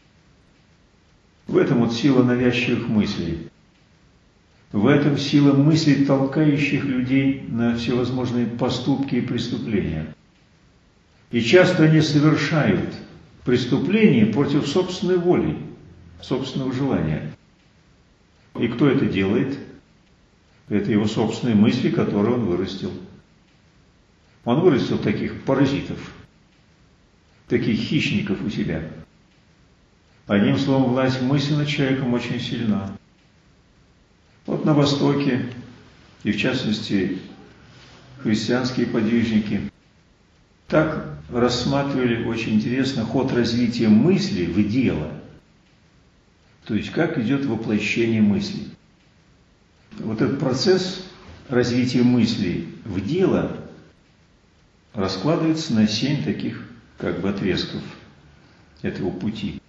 В этом вот сила навязчивых мыслей. В этом сила мыслей, толкающих людей на всевозможные поступки и преступления. И часто они совершают преступления против собственной воли, собственного желания. И кто это делает? Это его собственные мысли, которые он вырастил. Он вырастил таких паразитов, таких хищников у себя. Одним словом, власть мысли над человеком очень сильна. Вот на Востоке, и в частности христианские подвижники, так рассматривали очень интересно ход развития мысли в дело. То есть, как идет воплощение мысли. Вот этот процесс развития мысли в дело раскладывается на семь таких как бы отрезков этого пути.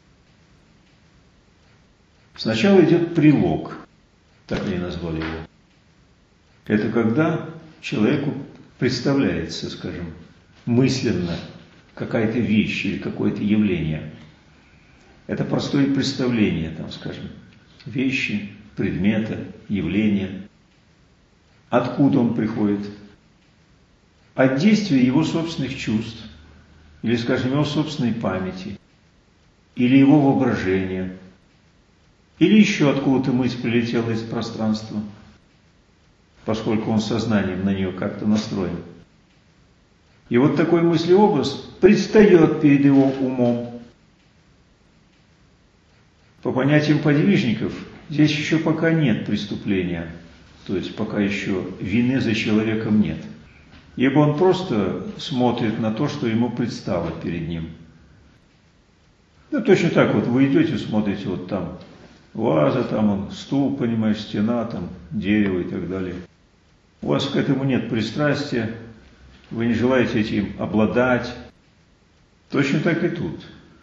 Сначала идет прилог, так они назвали его. Это когда человеку представляется, скажем, мысленно какая-то вещь или какое-то явление. Это простое представление, там, скажем, вещи, предмета, явления. Откуда он приходит? От действия его собственных чувств, или, скажем, его собственной памяти, или его воображения, или еще откуда-то мысль прилетела из пространства, поскольку он сознанием на нее как-то настроен. И вот такой мыслеобраз предстает перед его умом. По понятиям подвижников, здесь еще пока нет преступления, то есть пока еще вины за человеком нет. Ибо он просто смотрит на то, что ему предстало перед ним. Ну, точно так вот, вы идете, смотрите, вот там ваза, там он, стул, понимаешь, стена, там дерево и так далее. У вас к этому нет пристрастия, вы не желаете этим обладать. Точно так и тут.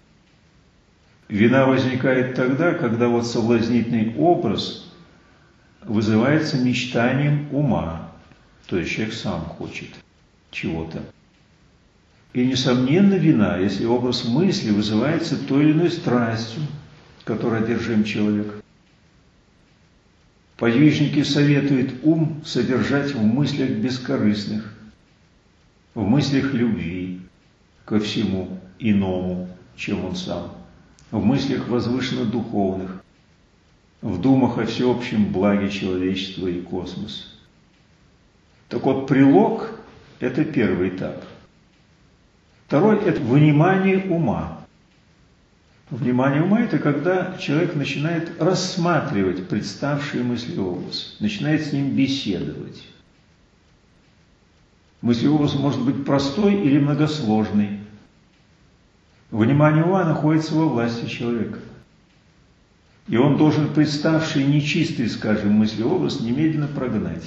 Вина возникает тогда, когда вот соблазнительный образ вызывается мечтанием ума, то есть человек сам хочет чего-то. И, несомненно, вина, если образ мысли вызывается той или иной страстью, которой одержим человек. Подвижники советуют ум содержать в мыслях бескорыстных, в мыслях любви, ко всему иному, чем он сам, в мыслях возвышенно-духовных, в думах о всеобщем благе человечества и космоса. Так вот, прилог – это первый этап. Второй – это вынимание ума. Внимание ума – это когда человек начинает рассматривать представший мыслеобраз, начинает с ним беседовать. Мыслеобраз может быть простой или многосложный. Внимание ума находится во власти человека. И он должен представший нечистый, скажем, мыслеобраз немедленно прогнать.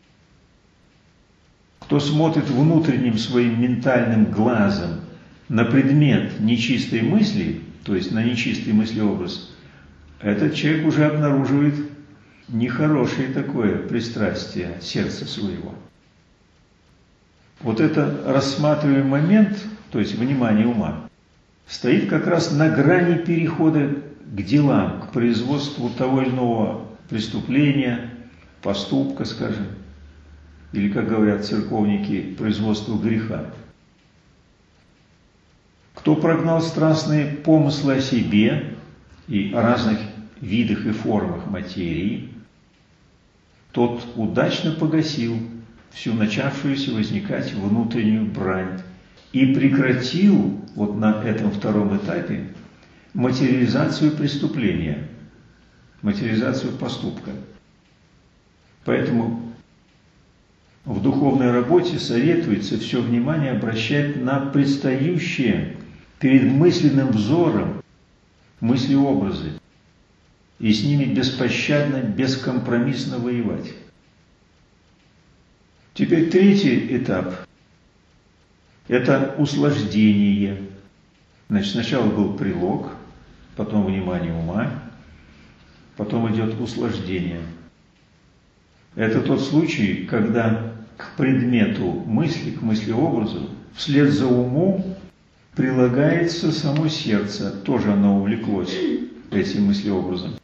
Кто смотрит внутренним своим ментальным глазом на предмет нечистой мысли, то есть на нечистый мыслеобраз, этот человек уже обнаруживает нехорошее такое пристрастие сердца своего. Вот это рассматриваемый момент, то есть внимание ума, стоит как раз на грани перехода к делам, к производству того или иного преступления, поступка, скажем, или, как говорят церковники, производству греха. Кто прогнал страстные помыслы о себе и о разных видах и формах материи, тот удачно погасил всю начавшуюся возникать внутреннюю брань и прекратил вот на этом втором этапе материализацию преступления, материализацию поступка. Поэтому в духовной работе советуется все внимание обращать на предстающие перед мысленным взором мыслеобразы и с ними беспощадно, бескомпромиссно воевать. Теперь третий этап – это услаждение. Значит, сначала был прилог, потом внимание ума, потом идет услаждение. Это тот случай, когда к предмету мысли, к мыслеобразу, вслед за умом прилагается само сердце, тоже оно увлеклось этим мыслеобразом.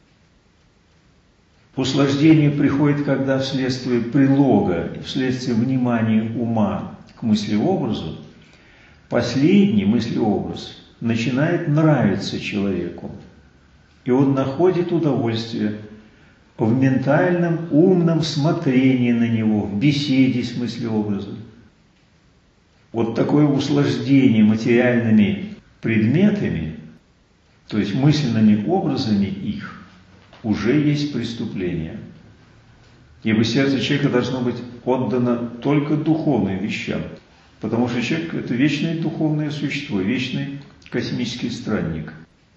Услаждение приходит, когда вследствие прилога, вследствие внимания ума к мыслеобразу, последний мыслеобраз начинает нравиться человеку, и он находит удовольствие в ментальном, умном смотрении на него, в беседе с мыслеобразом. Вот такое услаждение материальными предметами, то есть мысленными образами их, уже есть преступление. Ибо сердце человека должно быть отдано только духовным вещам, потому что человек – это вечное духовное существо, вечный космический странник.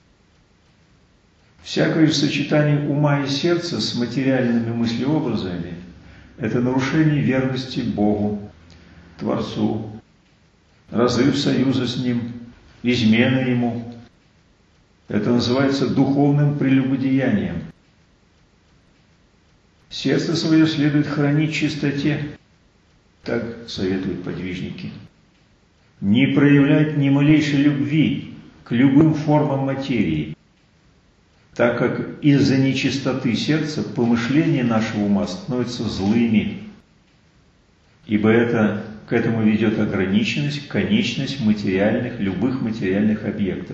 Всякое сочетание ума и сердца с материальными мыслеобразами – это нарушение верности Богу, Творцу, разрыв союза с Ним, измена Ему. Это называется духовным прелюбодеянием. Сердце свое следует хранить в чистоте, так советуют подвижники. Не проявлять ни малейшей любви к любым формам материи, так как из-за нечистоты сердца помышления нашего ума становятся злыми, ибо это, к этому ведет ограниченность, конечность материальных, любых материальных объектов.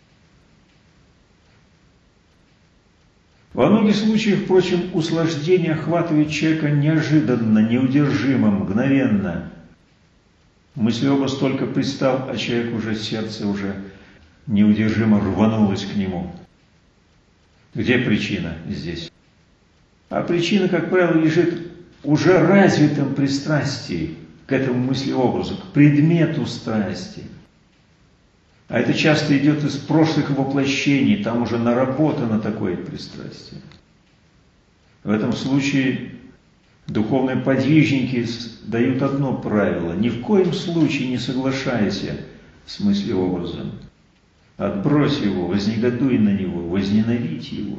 Во многих случаях, впрочем, услаждение охватывает человека неожиданно, неудержимо, мгновенно. Мыслеобраз только предстал, а человек уже, сердце уже неудержимо рванулось к нему. Где причина здесь? А причина, как правило, лежит в уже развитом пристрастии к этому мыслеобразу, к предмету страсти. А это часто идет из прошлых воплощений, там уже наработано такое пристрастие. В этом случае духовные подвижники дают одно правило: ни в коем случае не соглашайся с мыслеобразом. Отбрось его, вознегодуй на него, возненавидь его.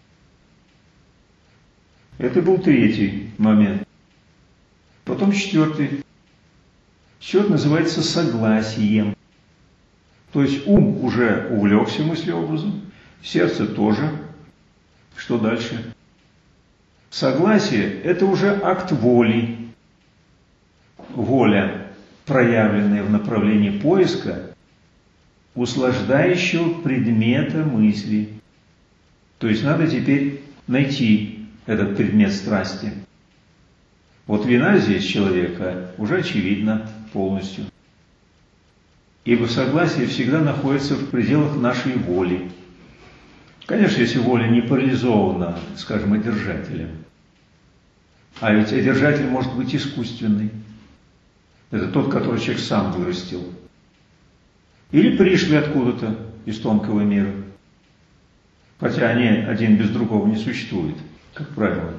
Это был третий момент. Потом четвертый. Четвертый называется согласием. То есть ум уже увлекся мыслеобразом, сердце тоже. Что дальше? Согласие – это уже акт воли. Воля, проявленная в направлении поиска услаждающего предмета мысли. То есть надо теперь найти этот предмет страсти. Вот вина здесь человека уже очевидна полностью. Ибо согласие всегда находится в пределах нашей воли. Конечно, если воля не парализована, скажем, одержателем. А ведь одержатель может быть искусственный. Это тот, который человек сам вырастил. Или пришли откуда-то из тонкого мира. Хотя они один без другого не существуют, как правило.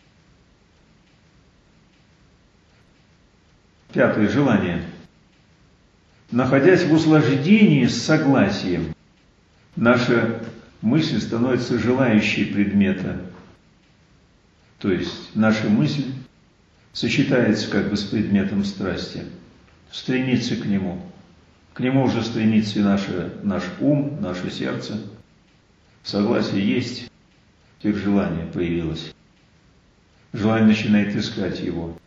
Пятое желание. Находясь в услаждении с согласием, наша мысль становится желающей предмета. То есть наша мысль сочетается как бы с предметом страсти, стремится к нему. К нему уже стремится и наше, наш ум, наше сердце. Согласие есть, теперь желание появилось. Желание начинает искать его.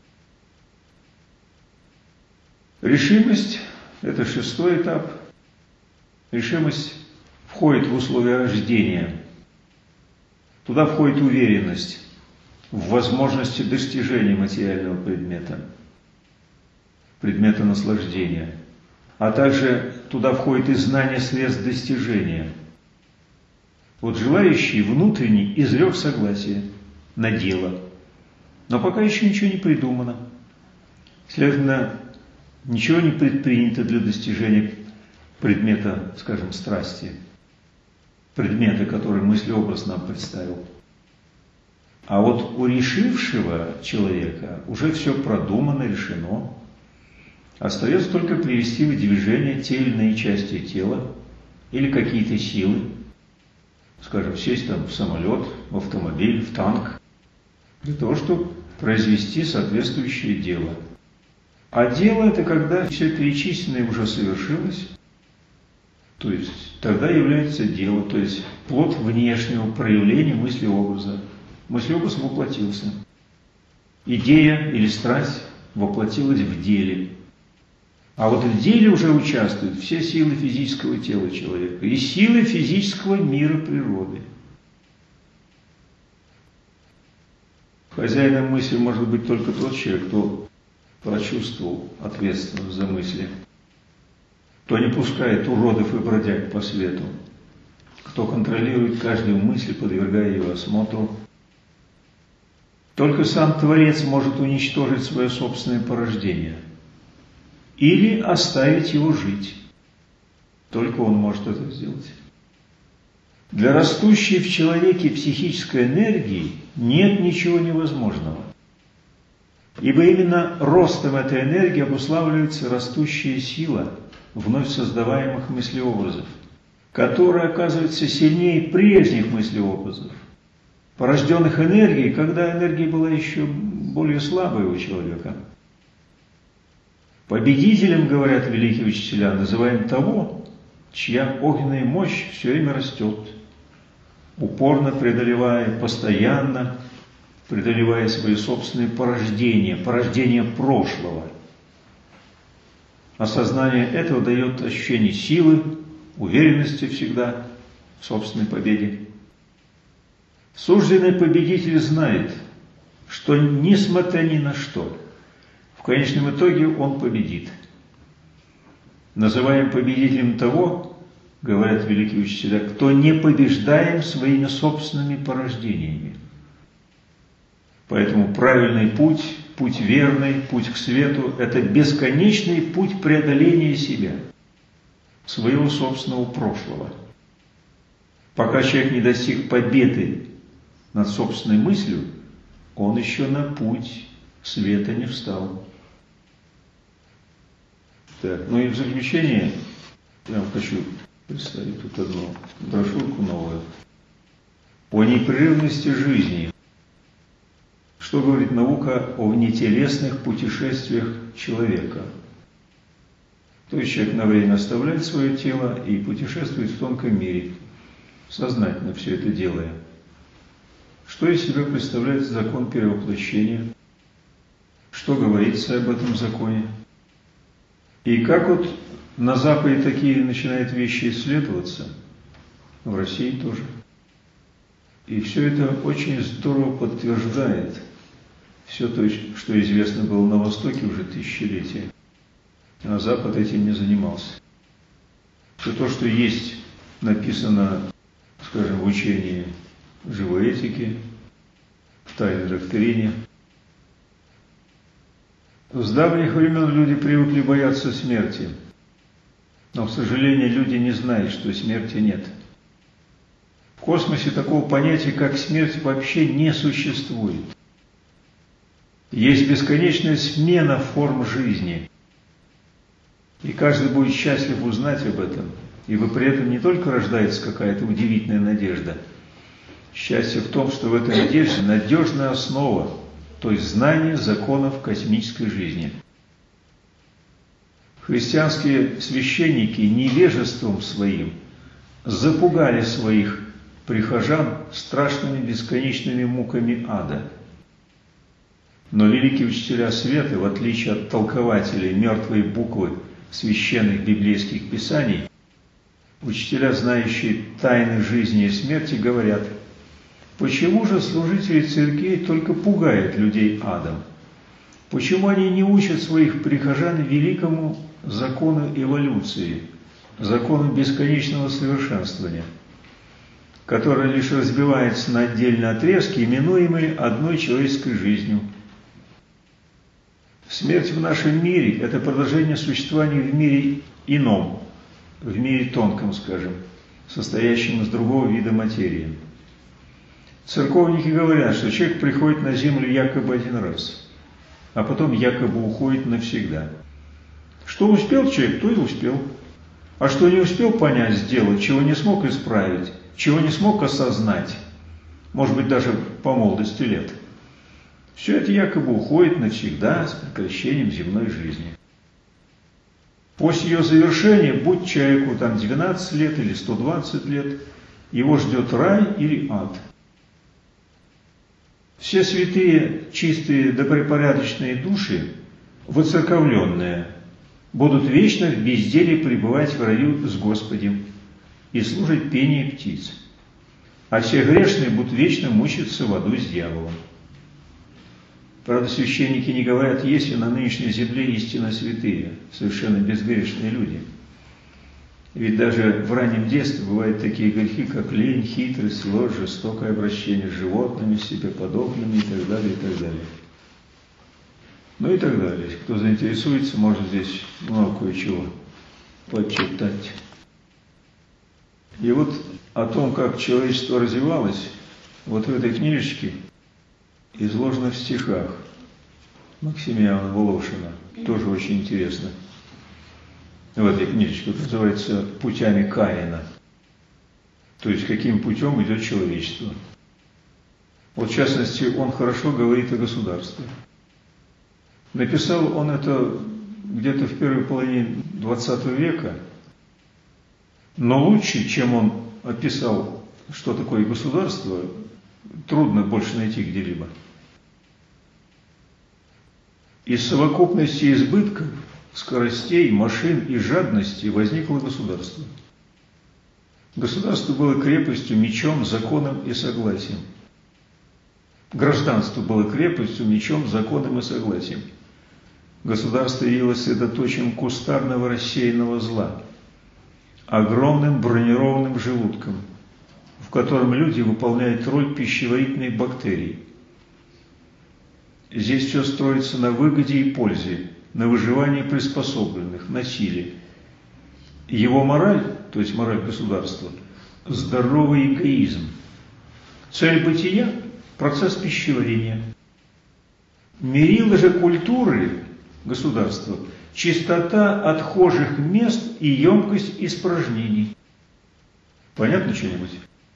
Решимость – это шестой этап. Решимость входит в условия рождения. Туда входит уверенность в возможности достижения материального предмета, предмета наслаждения. А также туда входит и знание средств достижения. Вот желающий внутренний изрек согласие на дело, но пока еще ничего не придумано. Следовательно, ничего не предпринято для достижения предмета, скажем, страсти, предмета, который мыслеобраз нам представил. А вот у решившего человека уже все продумано, решено. Остается только привести в движение те или иные части тела или какие-то силы, скажем, сесть там в самолет, в автомобиль, в танк, для того, чтобы произвести соответствующее дело. А дело это когда все перечисленное уже совершилось, то есть тогда является дело, то есть плод внешнего проявления мыслеобраза. Мыслеобраз воплотился. Идея или страсть воплотилась в деле. А вот в деле уже участвуют все силы физического тела человека и силы физического мира природы. Хозяином мысли может быть только тот человек, кто прочувствовал ответственность за мысли, кто не пускает уродов и бродяг по свету, кто контролирует каждую мысль, подвергая ее осмотру. Только сам Творец может уничтожить свое собственное порождение или оставить его жить. Только он может это сделать. Для растущей в человеке психической энергии нет ничего невозможного. Ибо именно ростом этой энергии обуславливается растущая сила вновь создаваемых мыслеобразов, которая оказывается сильнее прежних мыслеобразов, порожденных энергией, когда энергия была еще более слабой у человека. Победителем, говорят великие учителя, называем того, чья огненная мощь все время растет, упорно преодолевая, постоянно преодолевая свои собственные порождения, порождения прошлого. Осознание этого дает ощущение силы, уверенности всегда в собственной победе. Сужденный победитель знает, что несмотря ни на что, в конечном итоге он победит. Называем победителем того, говорят великие учителя, кто не побеждаем своими собственными порождениями. Поэтому правильный путь, путь верный, путь к свету – это бесконечный путь преодоления себя, своего собственного прошлого. Пока человек не достиг победы над собственной мыслью, он еще на путь света не встал. Так, ну и в заключение я вам хочу представить тут одну брошюрку новую о непрерывности жизни. Что говорит наука о внетелесных путешествиях человека? То есть человек на время оставляет свое тело и путешествует в тонком мире, сознательно все это делая. Что из себя представляет закон перевоплощения? Что говорится об этом законе? И как вот на Западе такие начинают вещи исследоваться, в России тоже. И все это очень здорово подтверждает все то, что известно было на Востоке уже тысячелетия, а Запад этим не занимался. Все то, что есть написано, скажем, в учении живой этики, в тайной доктрине. С давних времен люди привыкли бояться смерти, но, к сожалению, люди не знают, что смерти нет. В космосе такого понятия, как смерть, вообще не существует. Есть бесконечная смена форм жизни. И каждый будет счастлив узнать об этом, ибо при этом не только рождается какая-то удивительная надежда. Счастье в том, что в этой надежде надежная основа, то есть знание законов космической жизни. Христианские священники невежеством своим запугали своих прихожан страшными бесконечными муками ада. Но великие учителя света, в отличие от толкователей мертвой буквы священных библейских писаний, учителя, знающие тайны жизни и смерти, говорят: почему же служители церквей только пугают людей адом? Почему они не учат своих прихожан великому закону эволюции, закону бесконечного совершенствования, который лишь разбивается на отдельные отрезки, именуемые одной человеческой жизнью? Смерть в нашем мире – это продолжение существования в мире ином, в мире тонком, скажем, состоящем из другого вида материи. Церковники говорят, что человек приходит на землю якобы один раз, а потом якобы уходит навсегда. Что успел человек, то и успел. А что не успел понять, сделать, чего не смог исправить, чего не смог осознать, может быть, даже по молодости лет, все это якобы уходит навсегда с прекращением земной жизни. После ее завершения, будь человеку там двенадцать лет или сто двадцать лет, его ждет рай или ад. Все святые, чистые, добропорядочные души, воцерковленные, будут вечно в безделии пребывать в раю с Господем и служить пению птиц. А все грешные будут вечно мучиться в аду с дьяволом. Правда, священники не говорят, есть ли на нынешней земле истинно святые, совершенно безгрешные люди. Ведь даже в раннем детстве бывают такие грехи, как лень, хитрость, ложь, жестокое обращение с животными, себе подобными и так далее, и так далее. Ну и так далее. Кто заинтересуется, может здесь много кое-чего почитать. И вот о том, как человечество развивалось, вот в этой книжечке изложено в стихах Максимилиана Волошина. Тоже очень интересно. В этой книжечке называется «Путями Каина». То есть, каким путем идет человечество. Вот, в частности, он хорошо говорит о государстве. Написал он это где-то в первой половине двадцатого века, но лучше, чем он описал, что такое государство, трудно больше найти где-либо. Из совокупности избытков, скоростей, машин и жадности возникло государство. Государство было крепостью, мечом, законом и согласием. Гражданство было крепостью, мечом, законом и согласием. Государство явилось средоточием кустарного рассеянного зла, огромным бронированным желудком, в котором люди выполняют роль пищеварительной бактерии. Здесь все строится на выгоде и пользе, на выживании приспособленных, на силе. Его мораль, то есть мораль государства, здоровый эгоизм. Цель бытия – процесс пищеварения. Мерило же культуры государства – чистота отхожих мест и емкость испражнений. Понятно что-нибудь?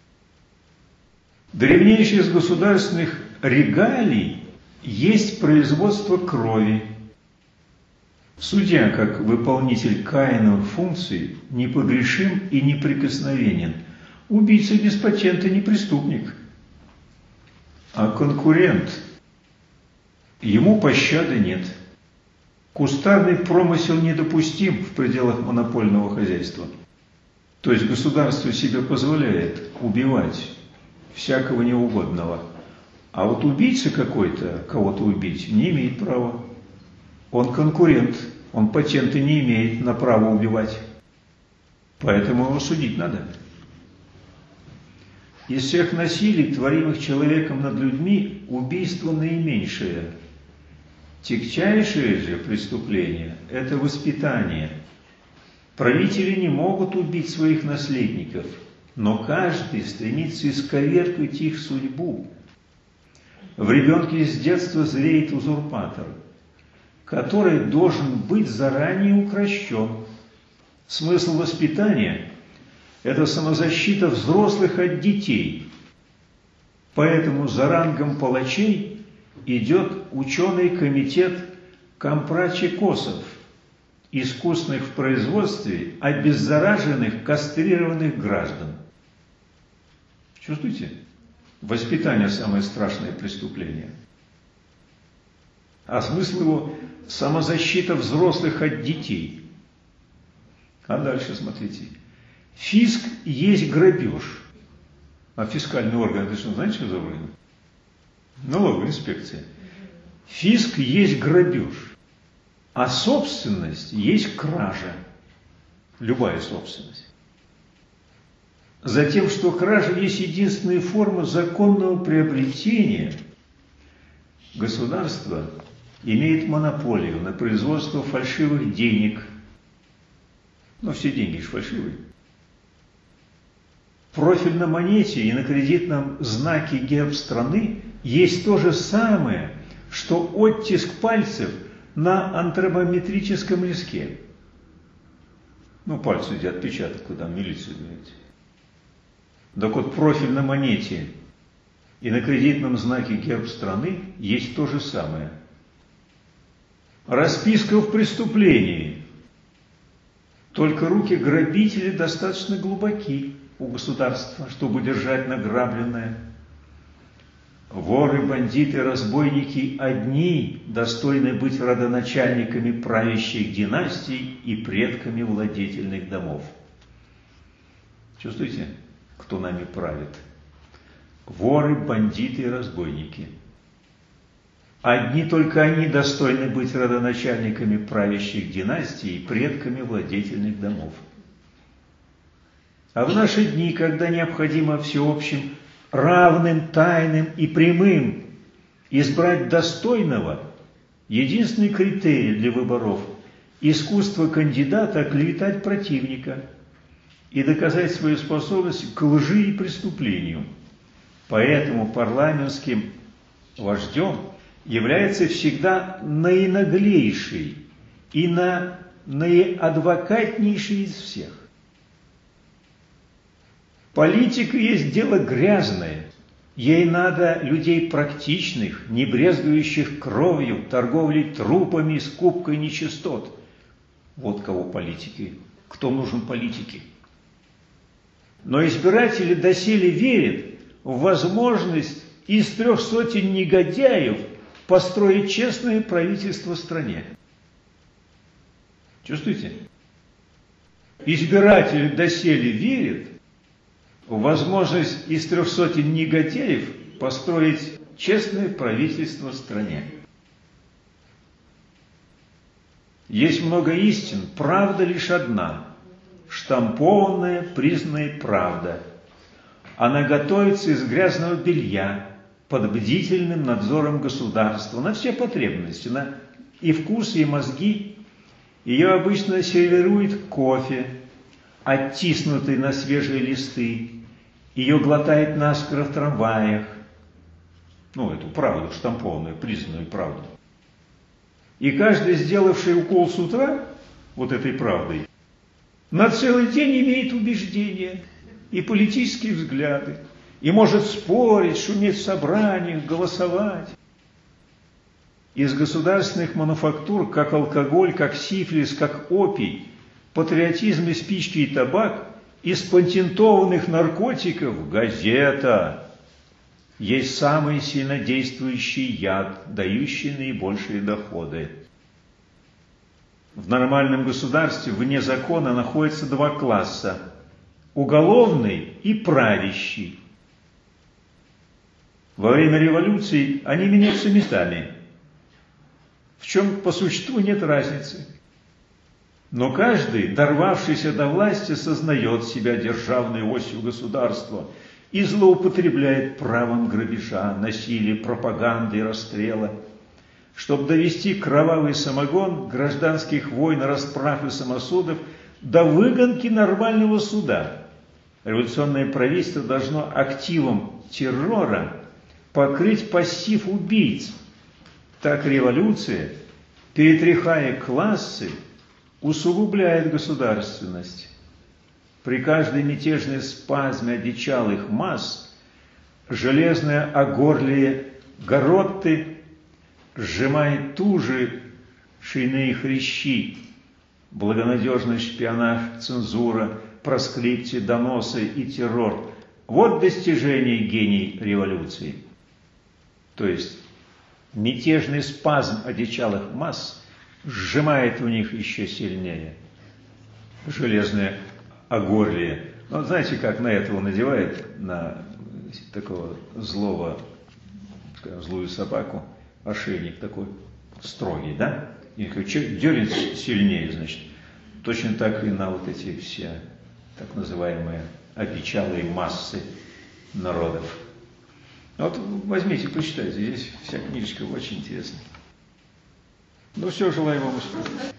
Древнейший из государственных регалий есть производство крови. Судья, как выполнитель Каиновых функций, непогрешим и неприкосновенен. Убийца без патента не преступник, а конкурент. Ему пощады нет. Кустарный промысел недопустим в пределах монопольного хозяйства. То есть государство себе позволяет убивать всякого неугодного. А вот убийца какой-то, кого-то убить, не имеет права. Он конкурент, он патента не имеет на право убивать. Поэтому его судить надо. Из всех насилий, творимых человеком над людьми, убийство наименьшее. Тягчайшее же преступление – это воспитание. Правители не могут убить своих наследников, но каждый стремится исковеркать их судьбу. В ребенке с детства зреет узурпатор, который должен быть заранее укрощен. Смысл воспитания – это самозащита взрослых от детей. Поэтому за рангом палачей идет ученый комитет компрачекосов, искусных в производстве обеззараженных, кастрированных граждан. Чувствуете? Воспитание – самое страшное преступление. А смысл его – самозащита взрослых от детей. А дальше смотрите. Фиск есть грабеж. А фискальный орган, это что, знаете, что за орган? Налоговая инспекция. Фиск есть грабеж. А собственность есть кража. Любая собственность. Затем, что кража есть единственная форма законного приобретения, государство имеет монополию на производство фальшивых денег. Но все деньги же фальшивые. Профиль на монете и на кредитном знаке герб страны есть то же самое, что оттиск пальцев на антропометрическом листке. Ну, пальцы где отпечаток, куда в милицию берете. Так вот, профиль на монете и на кредитном знаке герб страны есть то же самое. Расписка в преступлении. Только руки грабителей достаточно глубоки у государства, чтобы держать награбленное. Воры, бандиты, разбойники одни достойны быть родоначальниками правящих династий и предками владетельных домов. Чувствуете, кто нами правит? Воры, бандиты и разбойники. Одни только они достойны быть родоначальниками правящих династий и предками владетельных домов. А в наши дни, когда необходимо всеобщим, равным, тайным и прямым избрать достойного, единственный критерий для выборов – искусство кандидата оклеветать противника и доказать свою способность к лжи и преступлению. Поэтому парламентским вождем является всегда наинаглейший и на, наиадвокатнейший из всех. Политика есть дело грязное. Ей надо людей практичных, не брезгующих кровью, торговлей трупами, скупкой нечистот. Вот кого политики. Кто нужен политике? Но избиратели доселе верят в возможность из трех сотен негодяев построить честное правительство в стране. Чувствуете? Избиратели доселе верят в возможность из трех сотен негодяев построить честное правительство в стране. Есть много истин, правда лишь одна, штампованная, признанная правда. Она готовится из грязного белья, под бдительным надзором государства, на все потребности, на и вкус, и мозги. Ее обычно сервирует кофе, оттиснутый на свежие листы. Ее глотает наскоро в трамваях. Ну, эту правду, штампованную, признанную правду. И каждый, сделавший укол с утра, вот этой правдой, на целый день имеет убеждения и политические взгляды, и может спорить, шуметь в собраниях, голосовать. Из государственных мануфактур, как алкоголь, как сифилис, как опий, патриотизм и спички и табак, из патентованных наркотиков газета есть самый сильнодействующий яд, дающий наибольшие доходы. В нормальном государстве вне закона находятся два класса – уголовный и правящий. Во время революции они меняются местами, в чем по существу нет разницы. Но каждый, дорвавшийся до власти, сознает себя державной осью государства и злоупотребляет правом грабежа, насилия, пропаганды и расстрела. Чтобы довести кровавый самогон гражданских войн, расправ и самосудов до выгонки нормального суда, революционное правительство должно активом террора покрыть пассив убийц. Так революция, перетряхая классы, усугубляет государственность. При каждой мятежной спазме одичалых масс железное огорлие Горотты сжимает туже шейные хрящи, благонадежный шпионаж, цензура, проскрипции, доносы и террор. Вот достижение гений революции. То есть мятежный спазм одичалых масс сжимает у них еще сильнее железное огорлие. Ну, знаете, как на этого надевает, на такого злого, скажем, злую собаку, ошейник такой строгий, да? И дернет сильнее, значит. Точно так и на вот эти все так называемые одичалые массы народов. Вот возьмите, почитайте, здесь вся книжечка очень интересная. Ну все, желаю вам успеха.